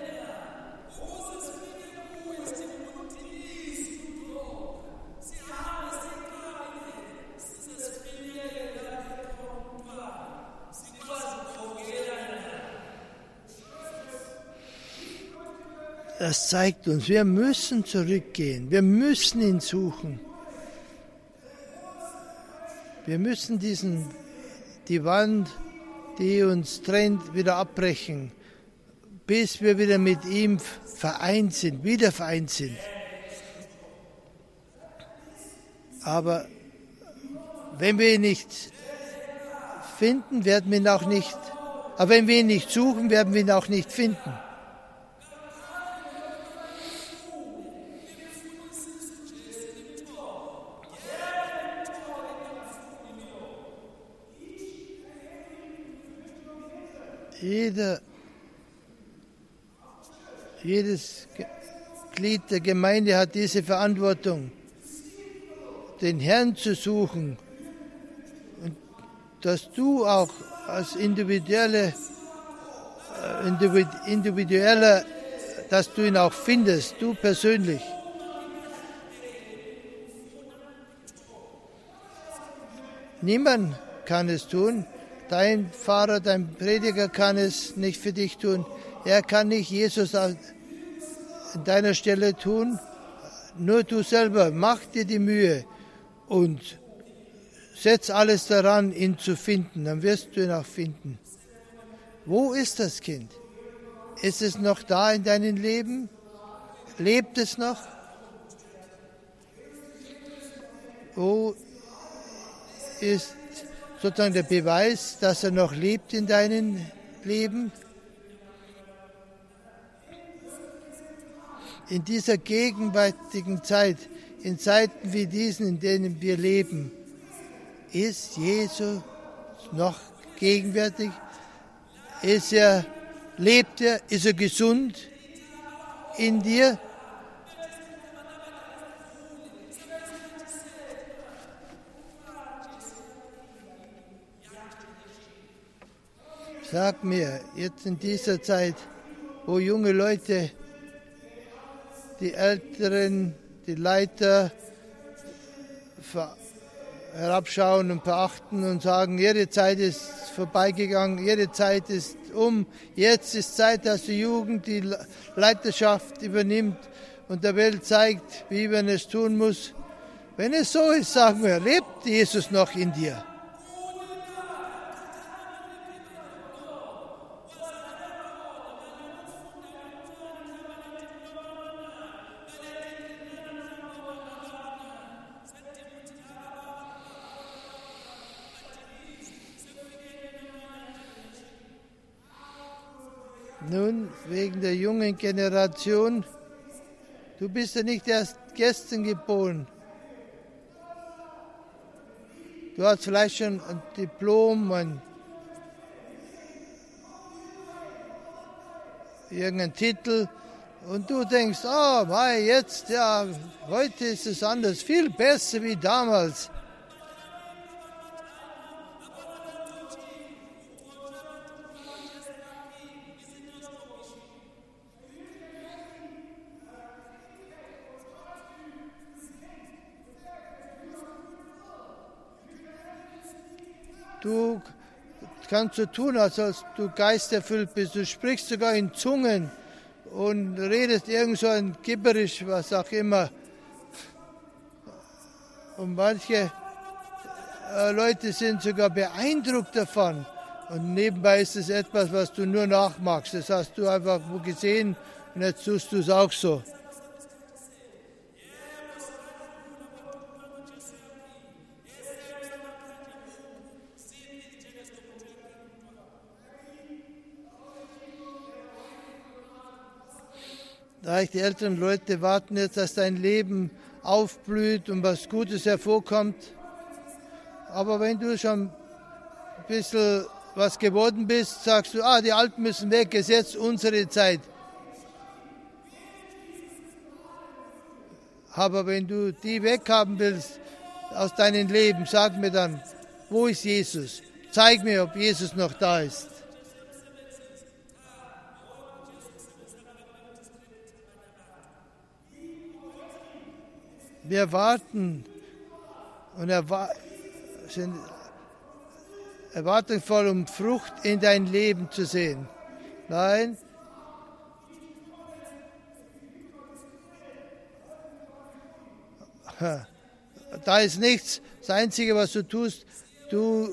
das zeigt uns, wir müssen zurückgehen, wir müssen ihn suchen. Wir müssen diesen, die Wand, die uns trennt, wieder abbrechen, bis wir wieder mit ihm vereint sind, wieder vereint sind. Aber wenn wir ihn nicht finden, werden wir ihn auch nicht, aber wenn wir ihn nicht suchen, werden wir ihn auch nicht finden. Jeder, jedes Glied der Gemeinde hat diese Verantwortung, den Herrn zu suchen und dass du auch als individuelle, individueller, dass du ihn auch findest, du persönlich. Niemand kann es tun. Dein Pfarrer, dein Prediger kann es nicht für dich tun. Er kann nicht Jesus an deiner Stelle tun. Nur du selber, mach dir die Mühe und setz alles daran, ihn zu finden. Dann wirst du ihn auch finden. Wo ist das Kind? Ist es noch da in deinem Leben? Lebt es noch? Wo ist sozusagen der Beweis, dass er noch lebt in deinem Leben? In dieser gegenwärtigen Zeit, in Zeiten wie diesen, in denen wir leben, ist Jesus noch gegenwärtig? Ist er, lebt er? Ist er gesund in dir? Sag mir, jetzt in dieser Zeit, wo junge Leute, die Älteren, die Leiter herabschauen und verachten und sagen, ihre Zeit ist vorbeigegangen, ihre Zeit ist um, jetzt ist Zeit, dass die Jugend die Leiterschaft übernimmt und der Welt zeigt, wie man es tun muss. Wenn es so ist, sagen wir, lebt Jesus noch in dir? Nun, wegen der jungen Generation, du bist ja nicht erst gestern geboren. Du hast vielleicht schon ein Diplom, ein, irgendeinen Titel und du denkst, oh, mei, jetzt, ja, heute ist es anders, viel besser wie damals. Du kannst so tun, als ob du geisterfüllt bist. Du sprichst sogar in Zungen und redest irgend so ein Gibberisch, was auch immer. Und manche äh, Leute sind sogar beeindruckt davon. Und nebenbei ist es etwas, was du nur nachmachst. Das hast du einfach gesehen und jetzt tust du es auch so. Die älteren Leute warten jetzt, dass dein Leben aufblüht und was Gutes hervorkommt. Aber wenn du schon ein bisschen was geworden bist, sagst du, ah, die Alten müssen weg, es ist jetzt unsere Zeit. Aber wenn du die weghaben willst aus deinem Leben, sag mir dann, wo ist Jesus? Zeig mir, ob Jesus noch da ist. Wir warten und erwa- sind erwartungsvoll, um Frucht in dein Leben zu sehen. Nein, Da ist nichts. Das Einzige, was du tust, du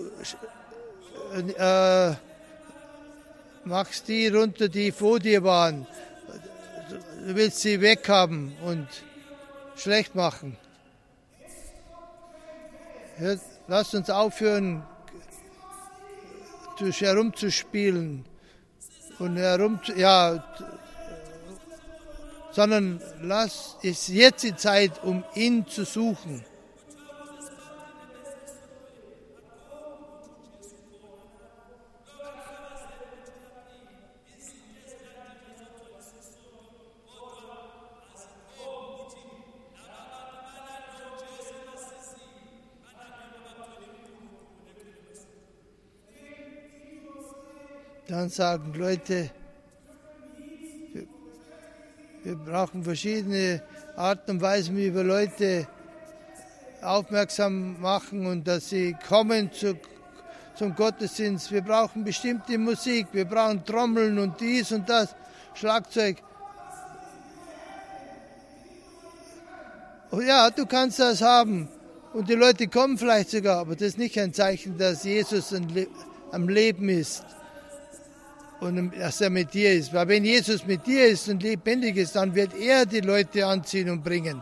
äh, machst die runter, die vor dir waren. Du willst sie weghaben und schlecht machen. Lass uns aufhören, herumzuspielen und herum, ja, sondern lass es jetzt die Zeit, um ihn zu suchen. Dann sagen Leute, wir, wir brauchen verschiedene Arten und Weisen, wie wir Leute aufmerksam machen und dass sie kommen zu, zum Gottesdienst. Wir brauchen bestimmte Musik, wir brauchen Trommeln und dies und das, Schlagzeug. Oh ja, du kannst das haben und die Leute kommen vielleicht sogar, aber das ist nicht ein Zeichen, dass Jesus am Leben ist. Und dass er mit dir ist. Weil wenn Jesus mit dir ist und lebendig ist, dann wird er die Leute anziehen und bringen.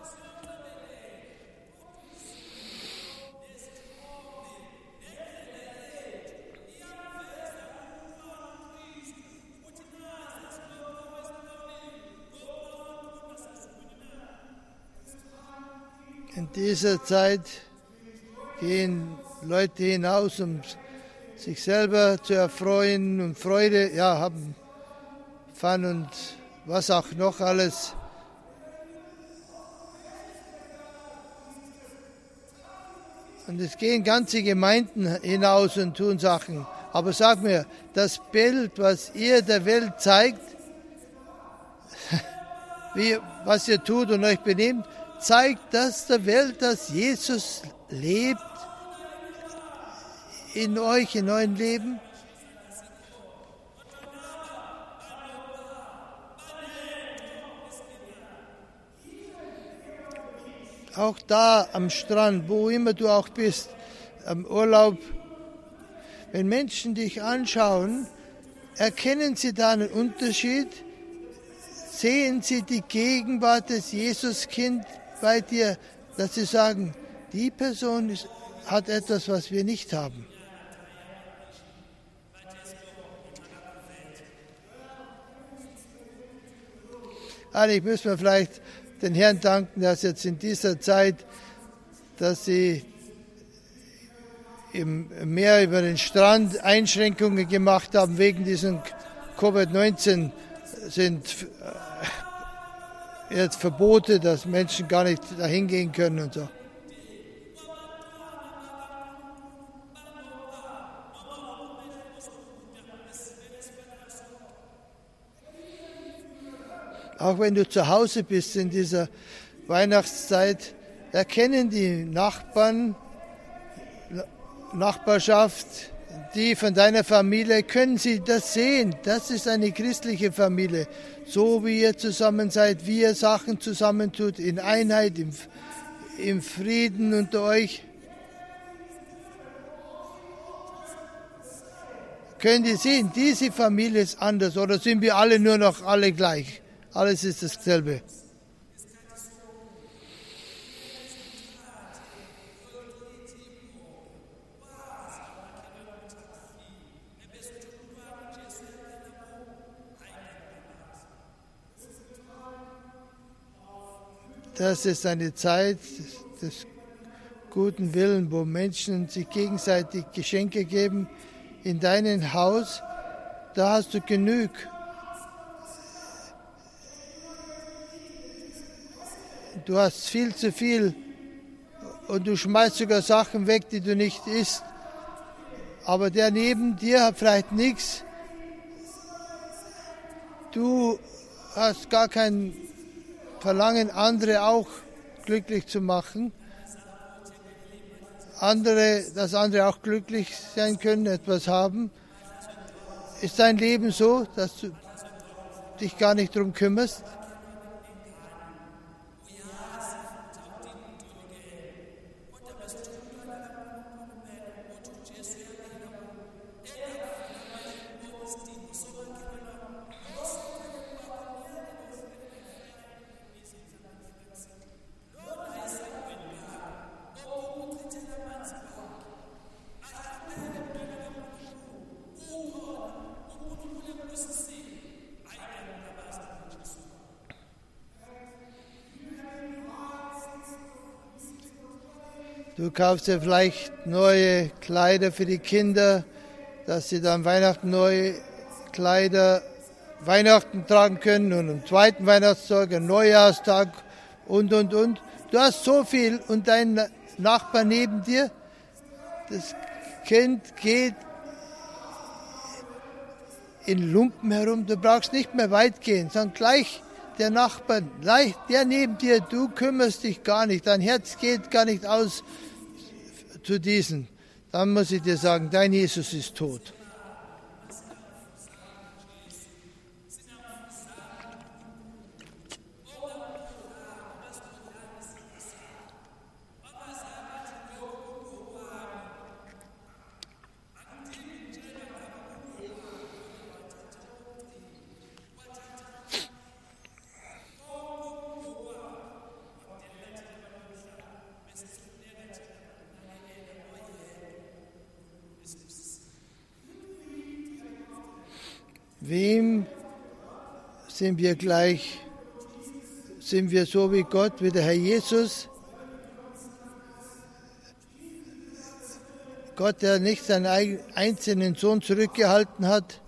In dieser Zeit gehen Leute hinaus, um sich selber zu erfreuen und Freude, ja, haben Fun und was auch noch alles. Und es gehen ganze Gemeinden hinaus und tun Sachen. Aber sag mir, das Bild, was ihr der Welt zeigt, wie, was ihr tut und euch benehmt, zeigt das der Welt, dass Jesus lebt in euch, in eurem Leben? Auch da am Strand, wo immer du auch bist, am Urlaub, wenn Menschen dich anschauen, erkennen sie da einen Unterschied? Sehen sie die Gegenwart des Jesuskind bei dir, dass sie sagen, die Person ist, hat etwas, was wir nicht haben? Eigentlich müssen wir vielleicht den Herrn danken, dass jetzt in dieser Zeit, dass sie im Meer über den Strand Einschränkungen gemacht haben wegen diesem Covid neunzehn, sind jetzt Verbote, dass Menschen gar nicht dahin gehen können und so. Auch wenn du zu Hause bist in dieser Weihnachtszeit, erkennen die Nachbarn, Nachbarschaft, die von deiner Familie, können sie das sehen. Das ist eine christliche Familie. So wie ihr zusammen seid, wie ihr Sachen zusammentut, in Einheit, im, im Frieden unter euch. Können die sehen, diese Familie ist anders oder sind wir alle nur noch alle gleich? Alles ist dasselbe. Das ist eine Zeit des guten Willens, wo Menschen sich gegenseitig Geschenke geben. In deinem Haus, da hast du genug. Du hast viel zu viel und du schmeißt sogar Sachen weg, die du nicht isst. Aber der neben dir hat vielleicht nichts. Du hast gar kein Verlangen, andere auch glücklich zu machen. Andere, dass andere auch glücklich sein können, etwas haben. Ist dein Leben so, dass du dich gar nicht darum kümmerst? Du kaufst dir vielleicht neue Kleider für die Kinder, dass sie dann Weihnachten neue Kleider Weihnachten tragen können und am zweiten Weihnachtstag, am Neujahrstag und, und, und. Du hast so viel und dein Nachbar neben dir, das Kind geht in Lumpen herum. Du brauchst nicht mehr weit gehen, sondern gleich der Nachbar, gleich der neben dir, du kümmerst dich gar nicht. Dein Herz geht gar nicht aus zu diesen. Dann muss ich dir sagen, dein Jesus ist tot. Wem sind wir gleich? Sind wir so wie Gott, wie der Herr Jesus? Gott, der nicht seinen einzelnen Sohn zurückgehalten hat.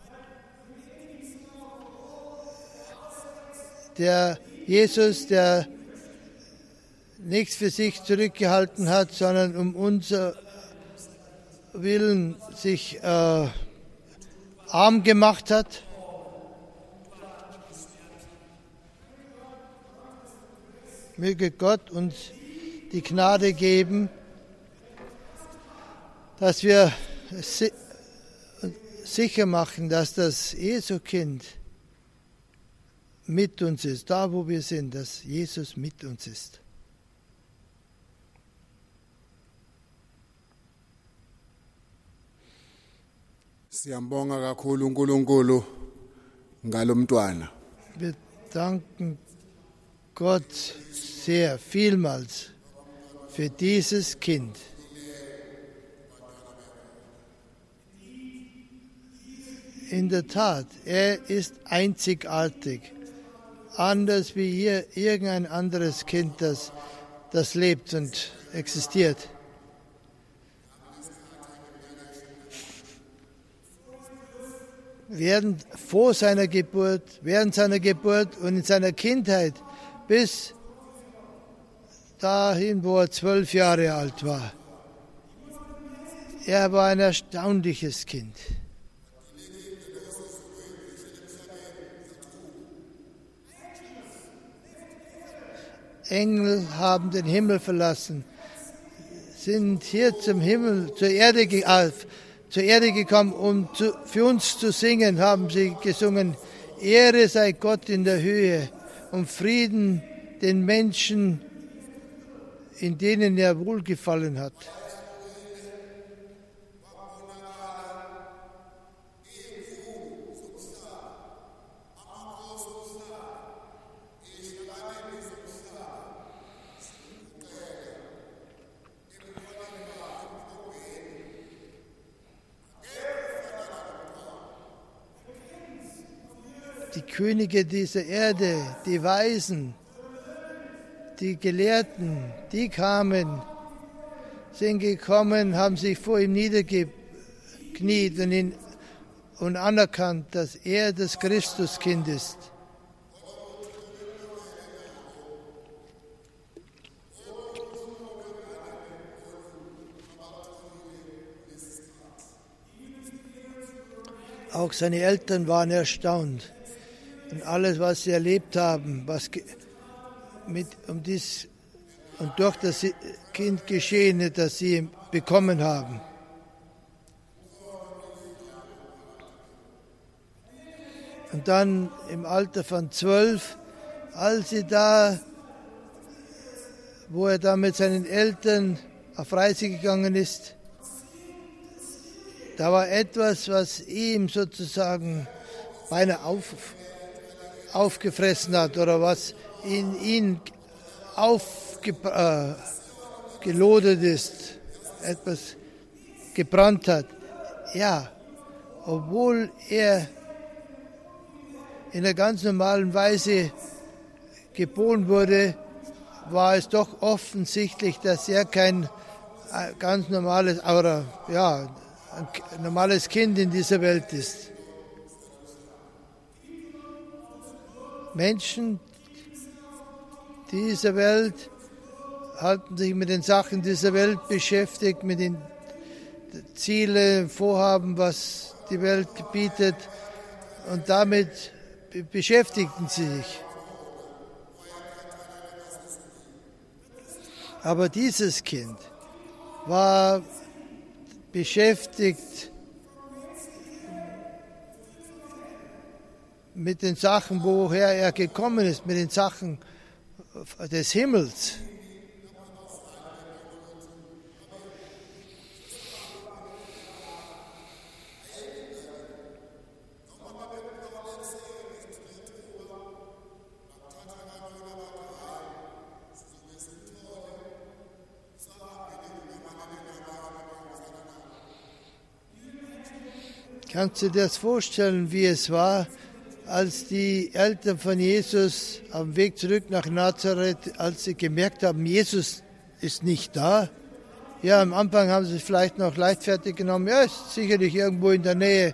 Der Jesus, der nichts für sich zurückgehalten hat, sondern um unser Willen sich äh, arm gemacht hat. Möge Gott uns die Gnade geben, dass wir si- sicher machen, dass das Jesu-Kind mit uns ist, da wo wir sind, dass Jesus mit uns ist. Siyambonga kakhulu uNkulunkulu ngalomntwana. Wir danken Gott sehr vielmals für dieses Kind. In der Tat, er ist einzigartig, anders wie hier irgendein anderes Kind, das, das lebt und existiert. Während vor seiner Geburt, während seiner Geburt und in seiner Kindheit bis dahin, wo er zwölf Jahre alt war. Er war ein erstaunliches Kind. Engel haben den Himmel verlassen, sind hier zum Himmel, zur Erde, äh, zur Erde gekommen, um zu, für uns zu singen, haben sie gesungen. Ehre sei Gott in der Höhe und Frieden den Menschen, in denen er wohlgefallen hat. Die Könige dieser Erde, die Weisen, die Gelehrten, die kamen, sind gekommen, haben sich vor ihm niedergekniet und, ihn, und anerkannt, dass er das Christuskind ist. Auch seine Eltern waren erstaunt. Und alles, was sie erlebt haben, was mit, um dies und durch das Kind Geschehene, das sie bekommen haben. Und dann im Alter von zwölf, als sie da, wo er da mit seinen Eltern auf Reise gegangen ist, da war etwas, was ihm sozusagen beinahe auf aufgefressen hat oder was in ihn aufgelodert äh, ist, etwas gebrannt hat. Ja, obwohl er in einer ganz normalen Weise geboren wurde, war es doch offensichtlich, dass er kein ein ganz normales, oder ja, ein normales Kind in dieser Welt ist. Menschen dieser Welt halten sich mit den Sachen dieser Welt beschäftigt, mit den Zielen, Vorhaben, was die Welt bietet, und damit beschäftigten sie sich. Aber dieses Kind war beschäftigt mit den Sachen, woher er gekommen ist, mit den Sachen des Himmels. Kannst du dir das vorstellen, wie es war, als die Eltern von Jesus auf dem Weg zurück nach Nazareth, als sie gemerkt haben, Jesus ist nicht da? Ja, am Anfang haben sie es vielleicht noch leichtfertig genommen. Ja, ist sicherlich irgendwo in der Nähe.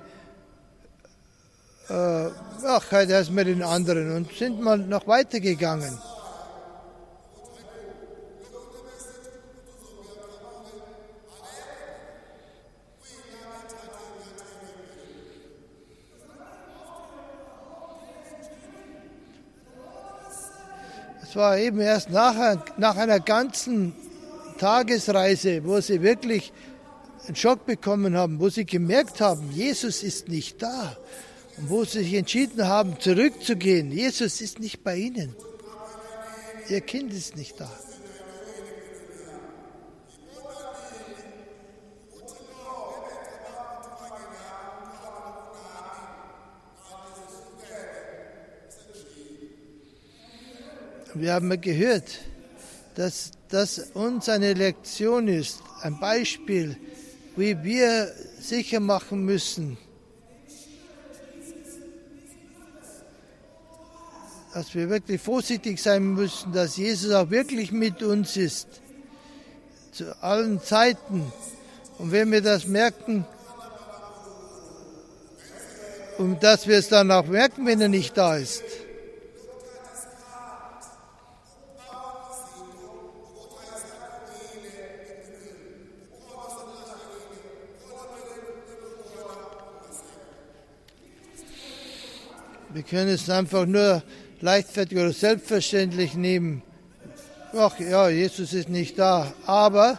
Äh, ach, heute ist mit den anderen. Und sind mal noch weitergegangen. Es war eben erst nach, nach einer ganzen Tagesreise, wo sie wirklich einen Schock bekommen haben, wo sie gemerkt haben, Jesus ist nicht da. Und wo sie sich entschieden haben, zurückzugehen. Jesus ist nicht bei ihnen. Ihr Kind ist nicht da. Wir haben gehört, dass das uns eine Lektion ist, ein Beispiel, wie wir sicher machen müssen, dass wir wirklich vorsichtig sein müssen, dass Jesus auch wirklich mit uns ist, zu allen Zeiten. Und wenn wir das merken, und dass wir es dann auch merken, wenn er nicht da ist. Wir können es einfach nur leichtfertig oder selbstverständlich nehmen. Ach ja, Jesus ist nicht da. Aber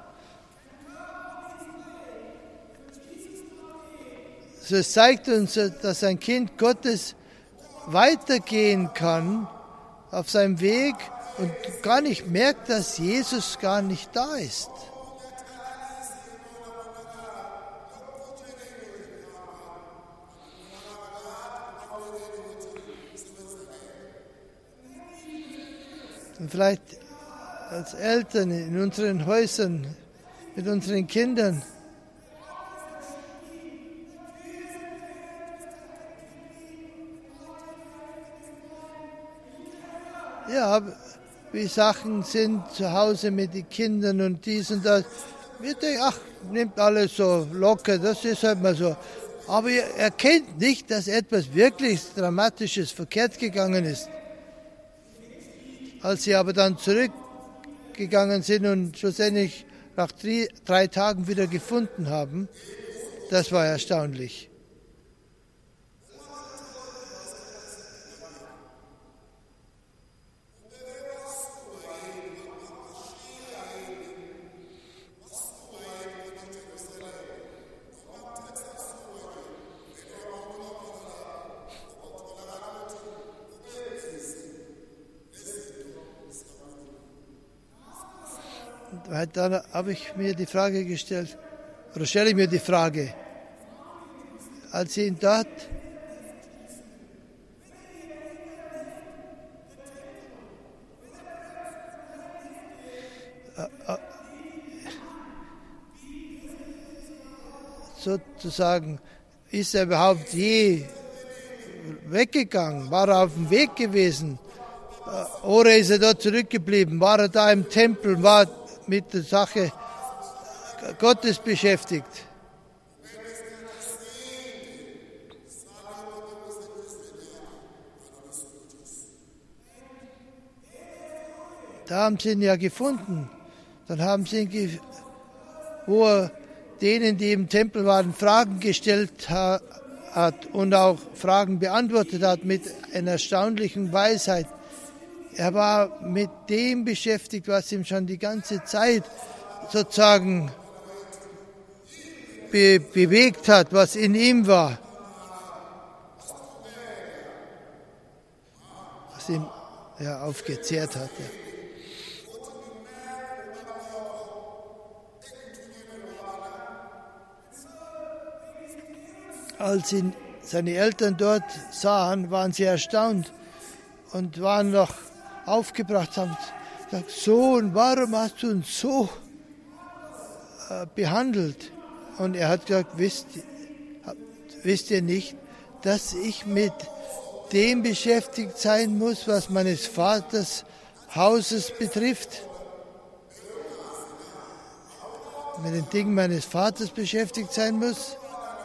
es zeigt uns, dass ein Kind Gottes weitergehen kann auf seinem Weg und gar nicht merkt, dass Jesus gar nicht da ist. Und vielleicht als Eltern in unseren Häusern, mit unseren Kindern, ja, wie Sachen sind zu Hause mit den Kindern und dies und das. Wir denken, ach, nimmt alles so locker, das ist halt mal so. Aber ihr erkennt nicht, dass etwas wirklich Dramatisches verkehrt gegangen ist. Als sie aber dann zurückgegangen sind und schlussendlich nach drei, drei Tagen wieder gefunden haben, das war erstaunlich. Dann habe ich mir die Frage gestellt, oder stelle ich mir die Frage, als ich ihn dort sozusagen, ist er überhaupt je weggegangen? War er auf dem Weg gewesen? Oder ist er dort zurückgeblieben? War er da im Tempel? War mit der Sache Gottes beschäftigt. Da haben sie ihn ja gefunden. Dann haben sie ihn, ge- wo er denen, die im Tempel waren, Fragen gestellt ha- hat und auch Fragen beantwortet hat mit einer erstaunlichen Weisheit. Er war mit dem beschäftigt, was ihm schon die ganze Zeit sozusagen be- bewegt hat, was in ihm war. Was ihm ja, aufgezehrt hatte. Als ihn seine Eltern dort sahen, waren sie erstaunt und waren noch aufgebracht, haben gesagt, Sohn, warum hast du uns so äh, behandelt? Und er hat gesagt, wisst, wisst ihr nicht, dass ich mit dem beschäftigt sein muss, was meines Vaters Hauses betrifft? Mit den Dingen meines Vaters beschäftigt sein muss?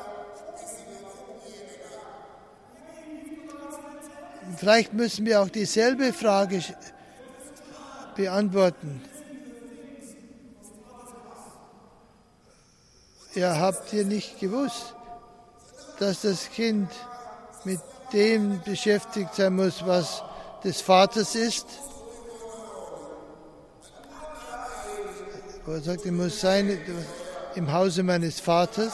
Vielleicht müssen wir auch dieselbe Frage beantworten. Ja, habt ihr nicht gewusst, dass das Kind mit dem beschäftigt sein muss, was des Vaters ist? Er sagt, er muss sein im Hause meines Vaters.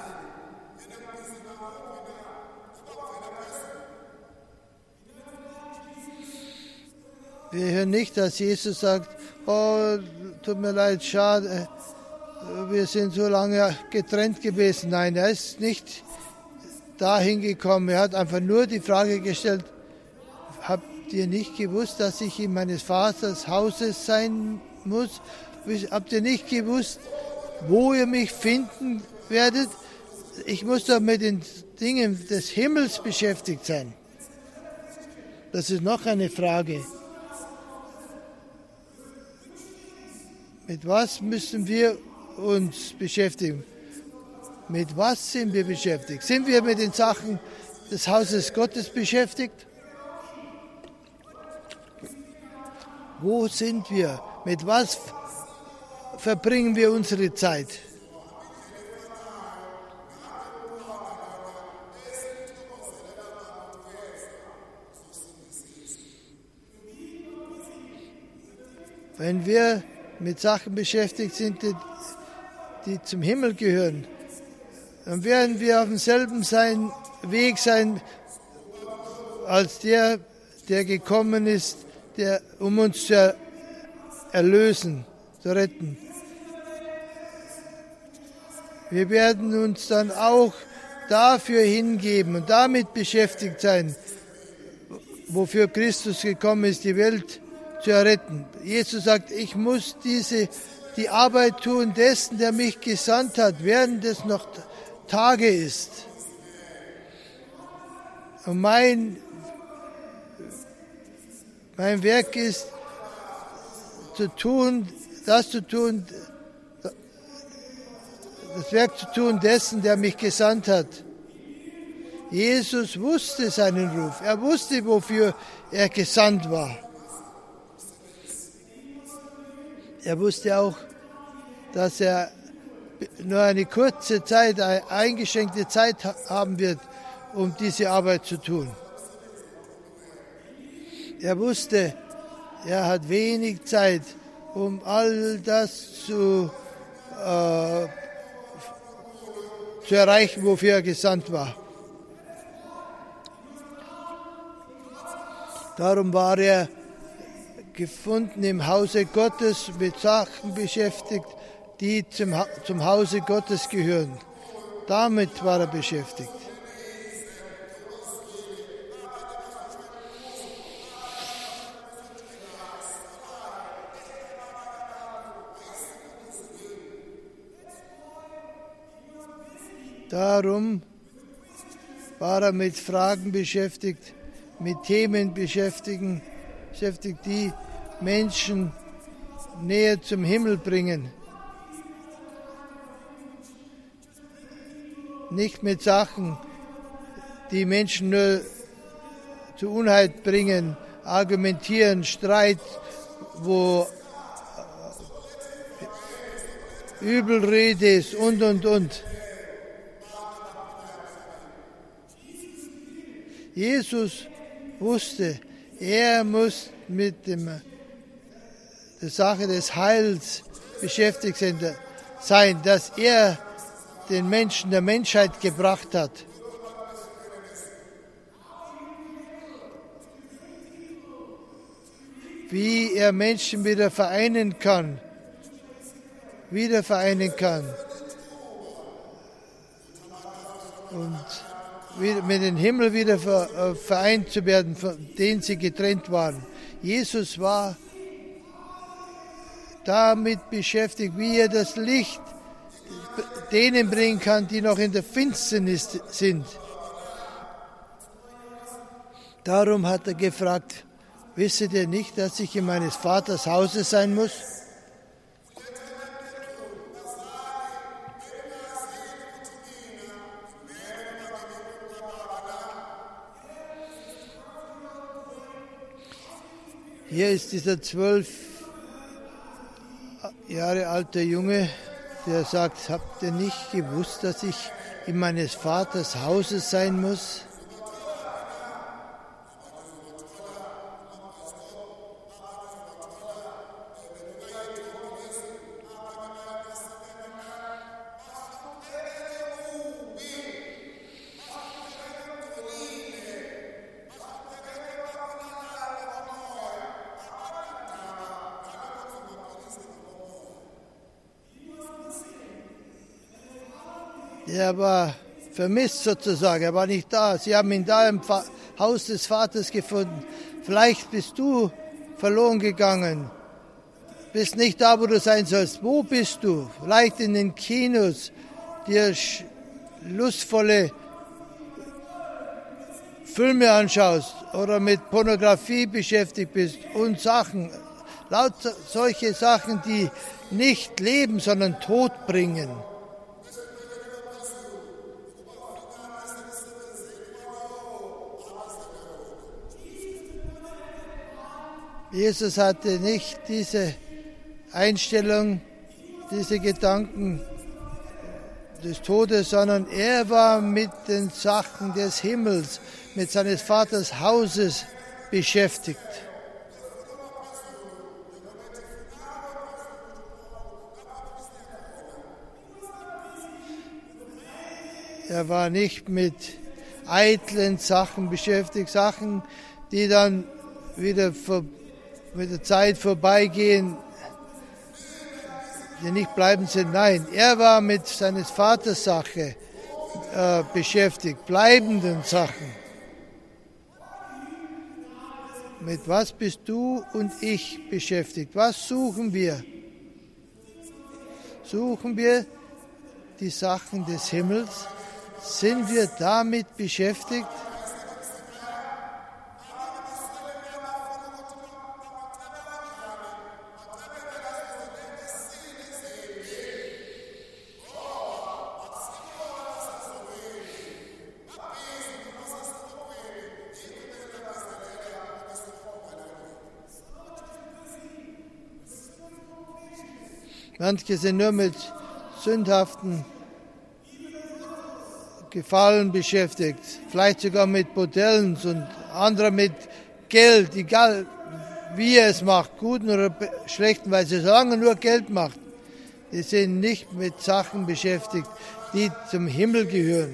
Wir hören nicht, dass Jesus sagt, oh, tut mir leid, schade, wir sind so lange getrennt gewesen. Nein, er ist nicht dahin gekommen. Er hat einfach nur die Frage gestellt, habt ihr nicht gewusst, dass ich in meines Vaters Hauses sein muss? Habt ihr nicht gewusst, wo ihr mich finden werdet? Ich muss doch mit den Dingen des Himmels beschäftigt sein. Das ist noch eine Frage. Mit was müssen wir uns beschäftigen? Mit was sind wir beschäftigt? Sind wir mit den Sachen des Hauses Gottes beschäftigt? Wo sind wir? Mit was verbringen wir unsere Zeit? Wenn wir mit Sachen beschäftigt sind, die, die zum Himmel gehören, dann werden wir auf demselben sein, Weg sein, als der, der gekommen ist, der, um uns zu erlösen, zu retten. Wir werden uns dann auch dafür hingeben und damit beschäftigt sein, wofür Christus gekommen ist, die Welt zu erretten. Jesus sagt, ich muss diese, die Arbeit tun dessen, der mich gesandt hat, während es noch Tage ist. Und mein, mein Werk ist, zu tun, das zu tun, das Werk zu tun dessen, der mich gesandt hat. Jesus wusste seinen Ruf. Er wusste, wofür er gesandt war. Er wusste auch, dass er nur eine kurze Zeit, eine eingeschränkte Zeit haben wird, um diese Arbeit zu tun. Er wusste, er hat wenig Zeit, um all das zu, äh, zu erreichen, wofür er gesandt war. Darum war er gefunden im Hause Gottes, mit Sachen beschäftigt, die zum, zum Hause Gottes gehören. Damit war er beschäftigt. Darum war er mit Fragen beschäftigt, mit Themen beschäftigt, beschäftigt, die Menschen näher zum Himmel bringen. nicht mit Sachen, die Menschen nur zu Unheit bringen, argumentieren, Streit, wo Übelrede ist und, und, und. Jesus wusste, er muss mit dem, der Sache des Heils beschäftigt sein, dass er den Menschen der Menschheit gebracht hat. Wie er Menschen wieder vereinen kann, wieder vereinen kann und mit dem Himmel wieder vereint zu werden, von denen sie getrennt waren. Jesus war damit beschäftigt, wie er das Licht denen bringen kann, die noch in der Finsternis sind. Darum hat er gefragt, wisset ihr nicht, dass ich in meines Vaters Hause sein muss? Hier ist dieser zwölf Jahre alte Junge, der sagt, habt ihr nicht gewusst, dass ich in meines Vaters Hause sein muss? Er war vermisst sozusagen, er war nicht da. Sie haben ihn da im Haus des Vaters gefunden. Vielleicht bist du verloren gegangen, bist nicht da, wo du sein sollst. Wo bist du? Vielleicht in den Kinos, dir lustvolle Filme anschaust oder mit Pornografie beschäftigt bist und Sachen, lauter solche Sachen, die nicht Leben, sondern Tod bringen. Jesus hatte nicht diese Einstellung, diese Gedanken des Todes, sondern er war mit den Sachen des Himmels, mit seines Vaters Hauses beschäftigt. Er war nicht mit eitlen Sachen beschäftigt, Sachen, die dann wieder vor mit der Zeit vorbeigehen, die nicht bleiben sind. Nein, er war mit seines Vaters Sache äh, beschäftigt, bleibenden Sachen. Mit was bist du und ich beschäftigt? Was suchen wir? Suchen wir die Sachen des Himmels? Sind wir damit beschäftigt? Manche sind nur mit sündhaften Gefallen beschäftigt, vielleicht sogar mit Bordellen und andere mit Geld, egal wie er es macht, guten oder schlechten Weise, solange er nur Geld macht. Die sind nicht mit Sachen beschäftigt, die zum Himmel gehören.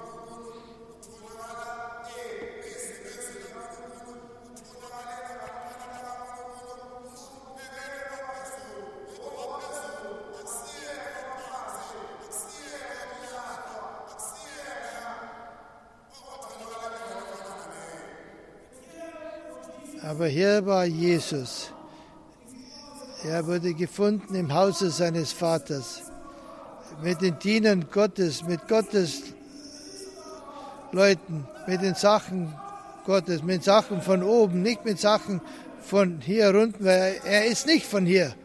Aber hier war Jesus. Er wurde gefunden im Hause seines Vaters, mit den Dienern Gottes, mit Gottes Leuten, mit den Sachen Gottes, mit Sachen von oben, nicht mit Sachen von hier unten, weil er ist nicht von hier.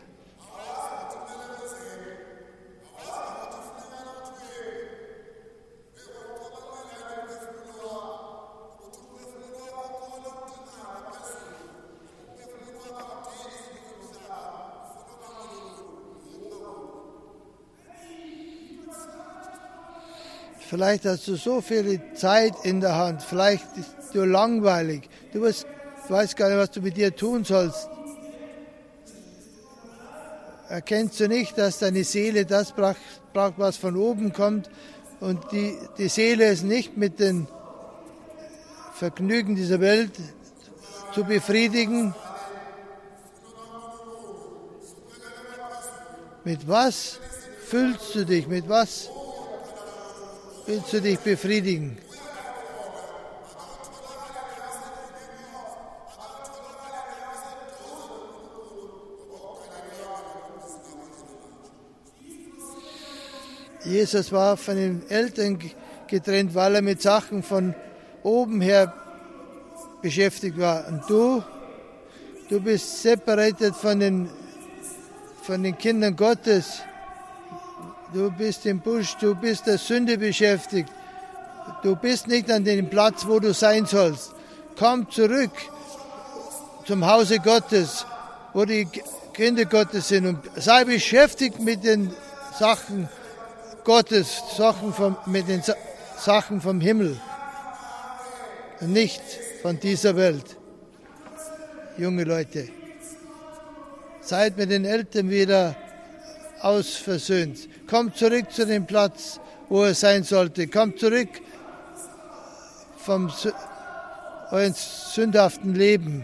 Vielleicht hast du so viel Zeit in der Hand, vielleicht ist du langweilig, du weißt, du weißt gar nicht, was du mit dir tun sollst. Erkennst du nicht, dass deine Seele das braucht, braucht, was von oben kommt, und die, die Seele ist nicht mit den Vergnügen dieser Welt zu befriedigen? Mit was fühlst du dich? Mit was willst du dich befriedigen? Jesus war von den Eltern getrennt, weil er mit Sachen von oben her beschäftigt war. Und du, du bist separated von den, von den Kindern Gottes. Du bist im Busch, du bist der Sünde beschäftigt. Du bist nicht an dem Platz, wo du sein sollst. Komm zurück zum Hause Gottes, wo die Kinder Gottes sind, und sei beschäftigt mit den Sachen Gottes, Sachen vom, mit den Sa- Sachen vom Himmel, nicht von dieser Welt. Junge Leute, seid mit den Eltern wieder ausversöhnt. Kommt zurück zu dem Platz, wo er sein sollte. Kommt zurück vom euren sündhaften Leben.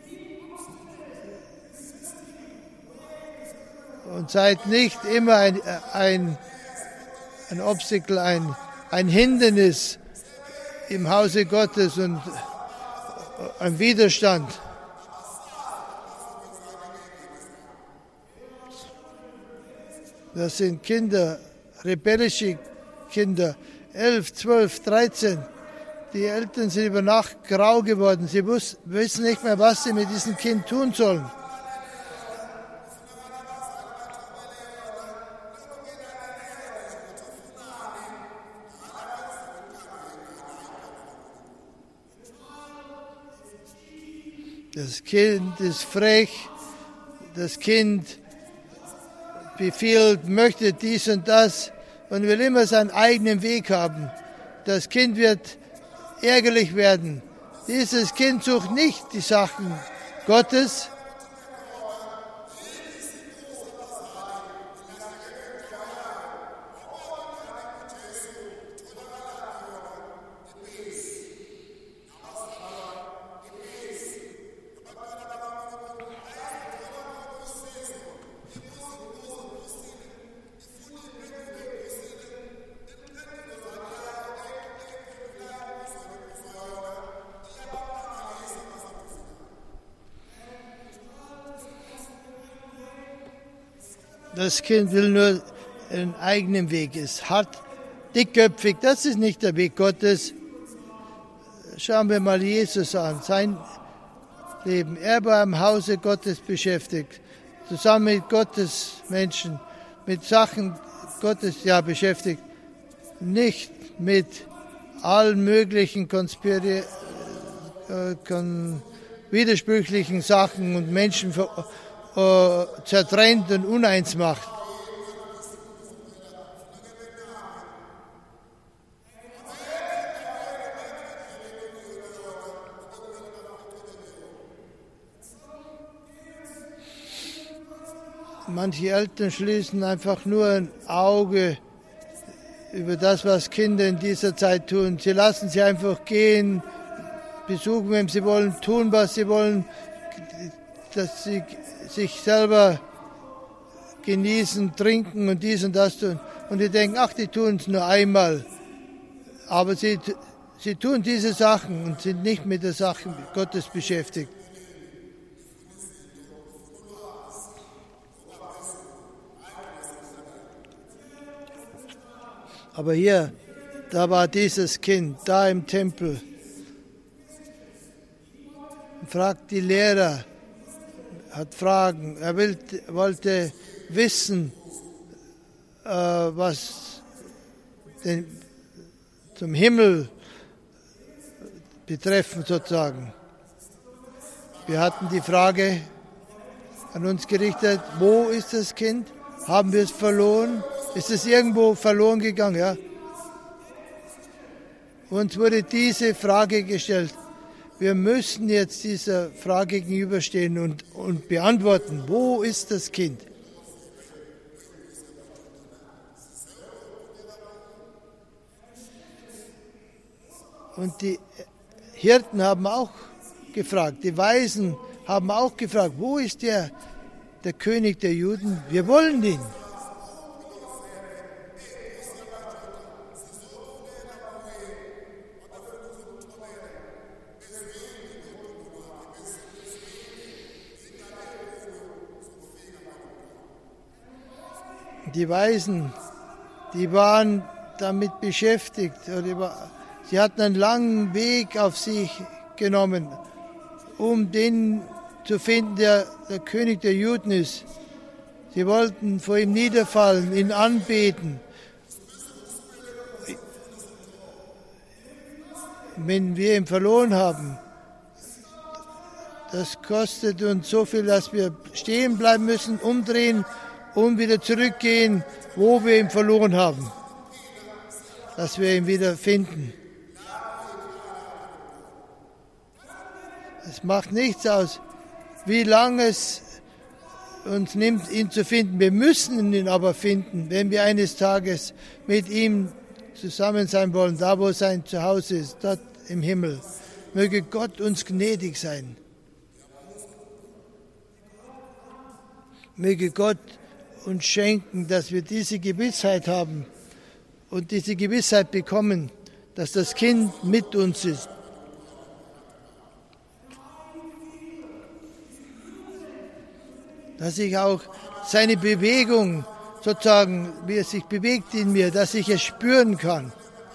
Und seid nicht immer ein, ein, ein Obstacle, ein, ein Hindernis im Hause Gottes und ein Widerstand. Das sind Kinder, rebellische Kinder, elf, zwölf, dreizehn. Die Eltern sind über Nacht grau geworden. Sie wissen nicht mehr, was sie mit diesem Kind tun sollen. Das Kind ist frech, das Kind befiehlt, möchte dies und das und will immer seinen eigenen Weg haben. Das Kind wird ärgerlich werden. Dieses Kind sucht nicht die Sachen Gottes. Das Kind will nur einen eigenen Weg. Es hat dickköpfig, das ist nicht der Weg Gottes. Schauen wir mal Jesus an, sein Leben. Er war im Hause Gottes beschäftigt, zusammen mit Gottes Menschen, mit Sachen Gottes ja beschäftigt, nicht mit allen möglichen konspiri- äh, kon- widersprüchlichen Sachen und Menschen ver- zertrennt und uneins macht. Manche Eltern schließen einfach nur ein Auge über das, was Kinder in dieser Zeit tun. Sie lassen sie einfach gehen, besuchen, wenn sie wollen, tun, was sie wollen, dass sie sich selber genießen, trinken und dies und das tun. Und die denken, ach, die tun es nur einmal. Aber sie, sie tun diese Sachen und sind nicht mit der Sache Gottes beschäftigt. Aber hier, da war dieses Kind, da im Tempel, fragt die Lehrer, hat Fragen. Er will, wollte wissen, äh, was den, zum Himmel betreffend sozusagen. Wir hatten die Frage an uns gerichtet, wo ist das Kind? Haben wir es verloren? Ist es irgendwo verloren gegangen? Ja? Uns wurde diese Frage gestellt. Wir müssen jetzt dieser Frage gegenüberstehen und, und beantworten, wo ist das Kind? Und die Hirten haben auch gefragt, die Weisen haben auch gefragt, wo ist der, der König der Juden? Wir wollen ihn. Die Weisen, die waren damit beschäftigt, oder sie hatten einen langen Weg auf sich genommen, um den zu finden, der der König der Juden ist. Sie wollten vor ihm niederfallen, ihn anbeten. Wenn wir ihn verloren haben, das kostet uns so viel, dass wir stehen bleiben müssen, umdrehen und wieder zurückgehen, wo wir ihn verloren haben, dass wir ihn wieder finden. Es macht nichts aus, wie lange es uns nimmt, ihn zu finden. Wir müssen ihn aber finden, wenn wir eines Tages mit ihm zusammen sein wollen, da wo sein Zuhause ist, dort im Himmel. Möge Gott uns gnädig sein. Möge Gott uns schenken, dass wir diese Gewissheit haben und diese Gewissheit bekommen, dass das Kind mit uns ist. Dass ich auch seine Bewegung, sozusagen, wie er sich bewegt in mir, dass ich es spüren kann.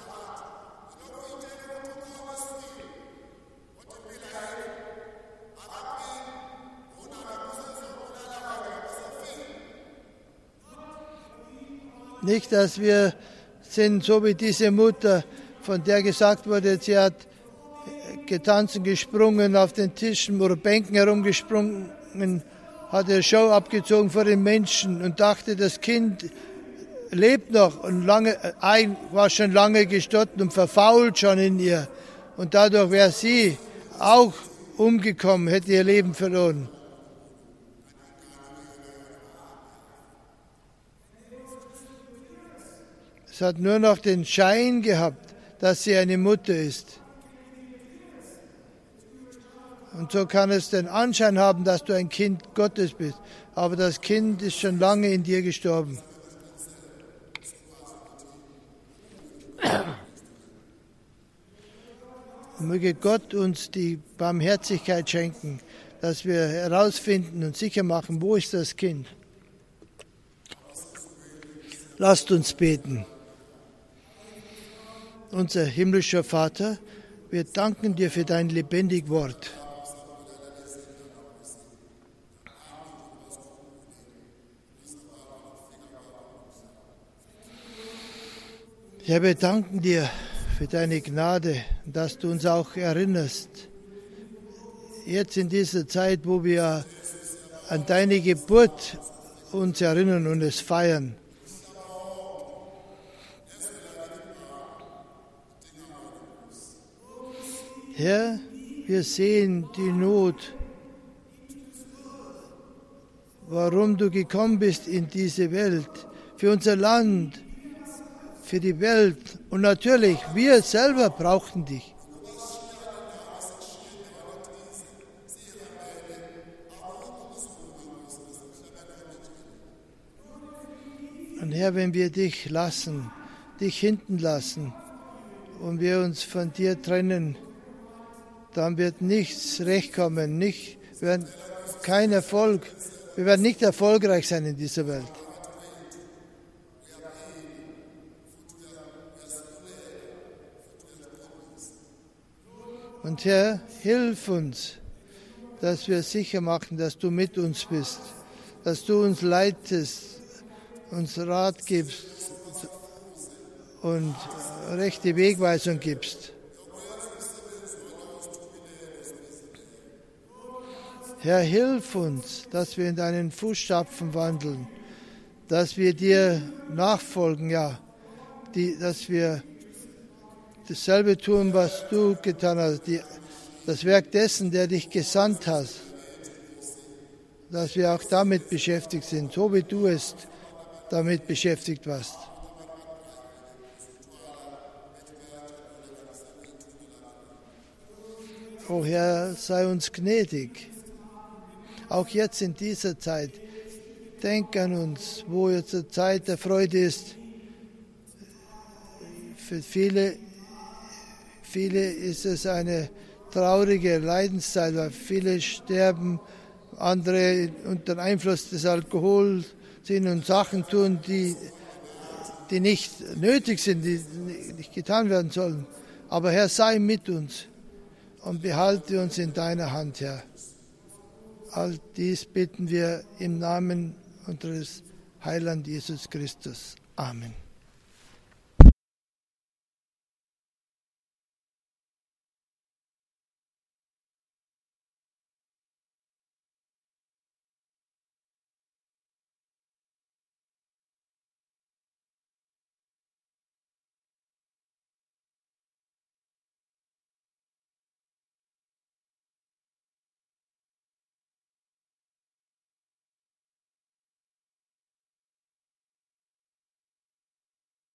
Nicht, dass wir sind so wie diese Mutter, von der gesagt wurde, sie hat getanzt und gesprungen, auf den Tischen oder Bänken herumgesprungen, hat ihre Show abgezogen vor den Menschen und dachte, das Kind lebt noch und lange, war schon lange gestorben und verfault schon in ihr. Und dadurch wäre sie auch umgekommen, hätte ihr Leben verloren. Es hat nur noch den Schein gehabt, dass sie eine Mutter ist. Und so kann es den Anschein haben, dass du ein Kind Gottes bist. Aber das Kind ist schon lange in dir gestorben. Und möge Gott uns die Barmherzigkeit schenken, dass wir herausfinden und sicher machen, wo ist das Kind. Lasst uns beten. Unser himmlischer Vater, wir danken dir für dein lebendig Wort. Ja, wir danken dir für deine Gnade, dass du uns auch erinnerst. Jetzt in dieser Zeit, wo wir an deine Geburt uns erinnern und es feiern. Herr, wir sehen die Not, warum du gekommen bist in diese Welt, für unser Land, für die Welt. Und natürlich, wir selber brauchten dich. Und Herr, wenn wir dich lassen, dich hinten lassen und wir uns von dir trennen, dann wird nichts recht kommen, nicht, wir werden kein Erfolg, wir werden nicht erfolgreich sein in dieser Welt. Und Herr, hilf uns, dass wir sicher machen, dass du mit uns bist, dass du uns leitest, uns Rat gibst und rechte Wegweisung gibst. Herr, hilf uns, dass wir in deinen Fußstapfen wandeln, dass wir dir nachfolgen, ja, die, dass wir dasselbe tun, was du getan hast, die, das Werk dessen, der dich gesandt hat, dass wir auch damit beschäftigt sind, so wie du es damit beschäftigt warst. O Herr, sei uns gnädig, auch jetzt in dieser Zeit. Denk an uns, wo jetzt eine Zeit der Freude ist. Für viele, viele ist es eine traurige Leidenszeit, weil viele sterben, andere unter Einfluss des Alkohols sind und Sachen tun, die, die nicht nötig sind, die nicht getan werden sollen. Aber Herr, sei mit uns und behalte uns in deiner Hand, Herr. All dies bitten wir im Namen unseres Heiland Jesus Christus. Amen.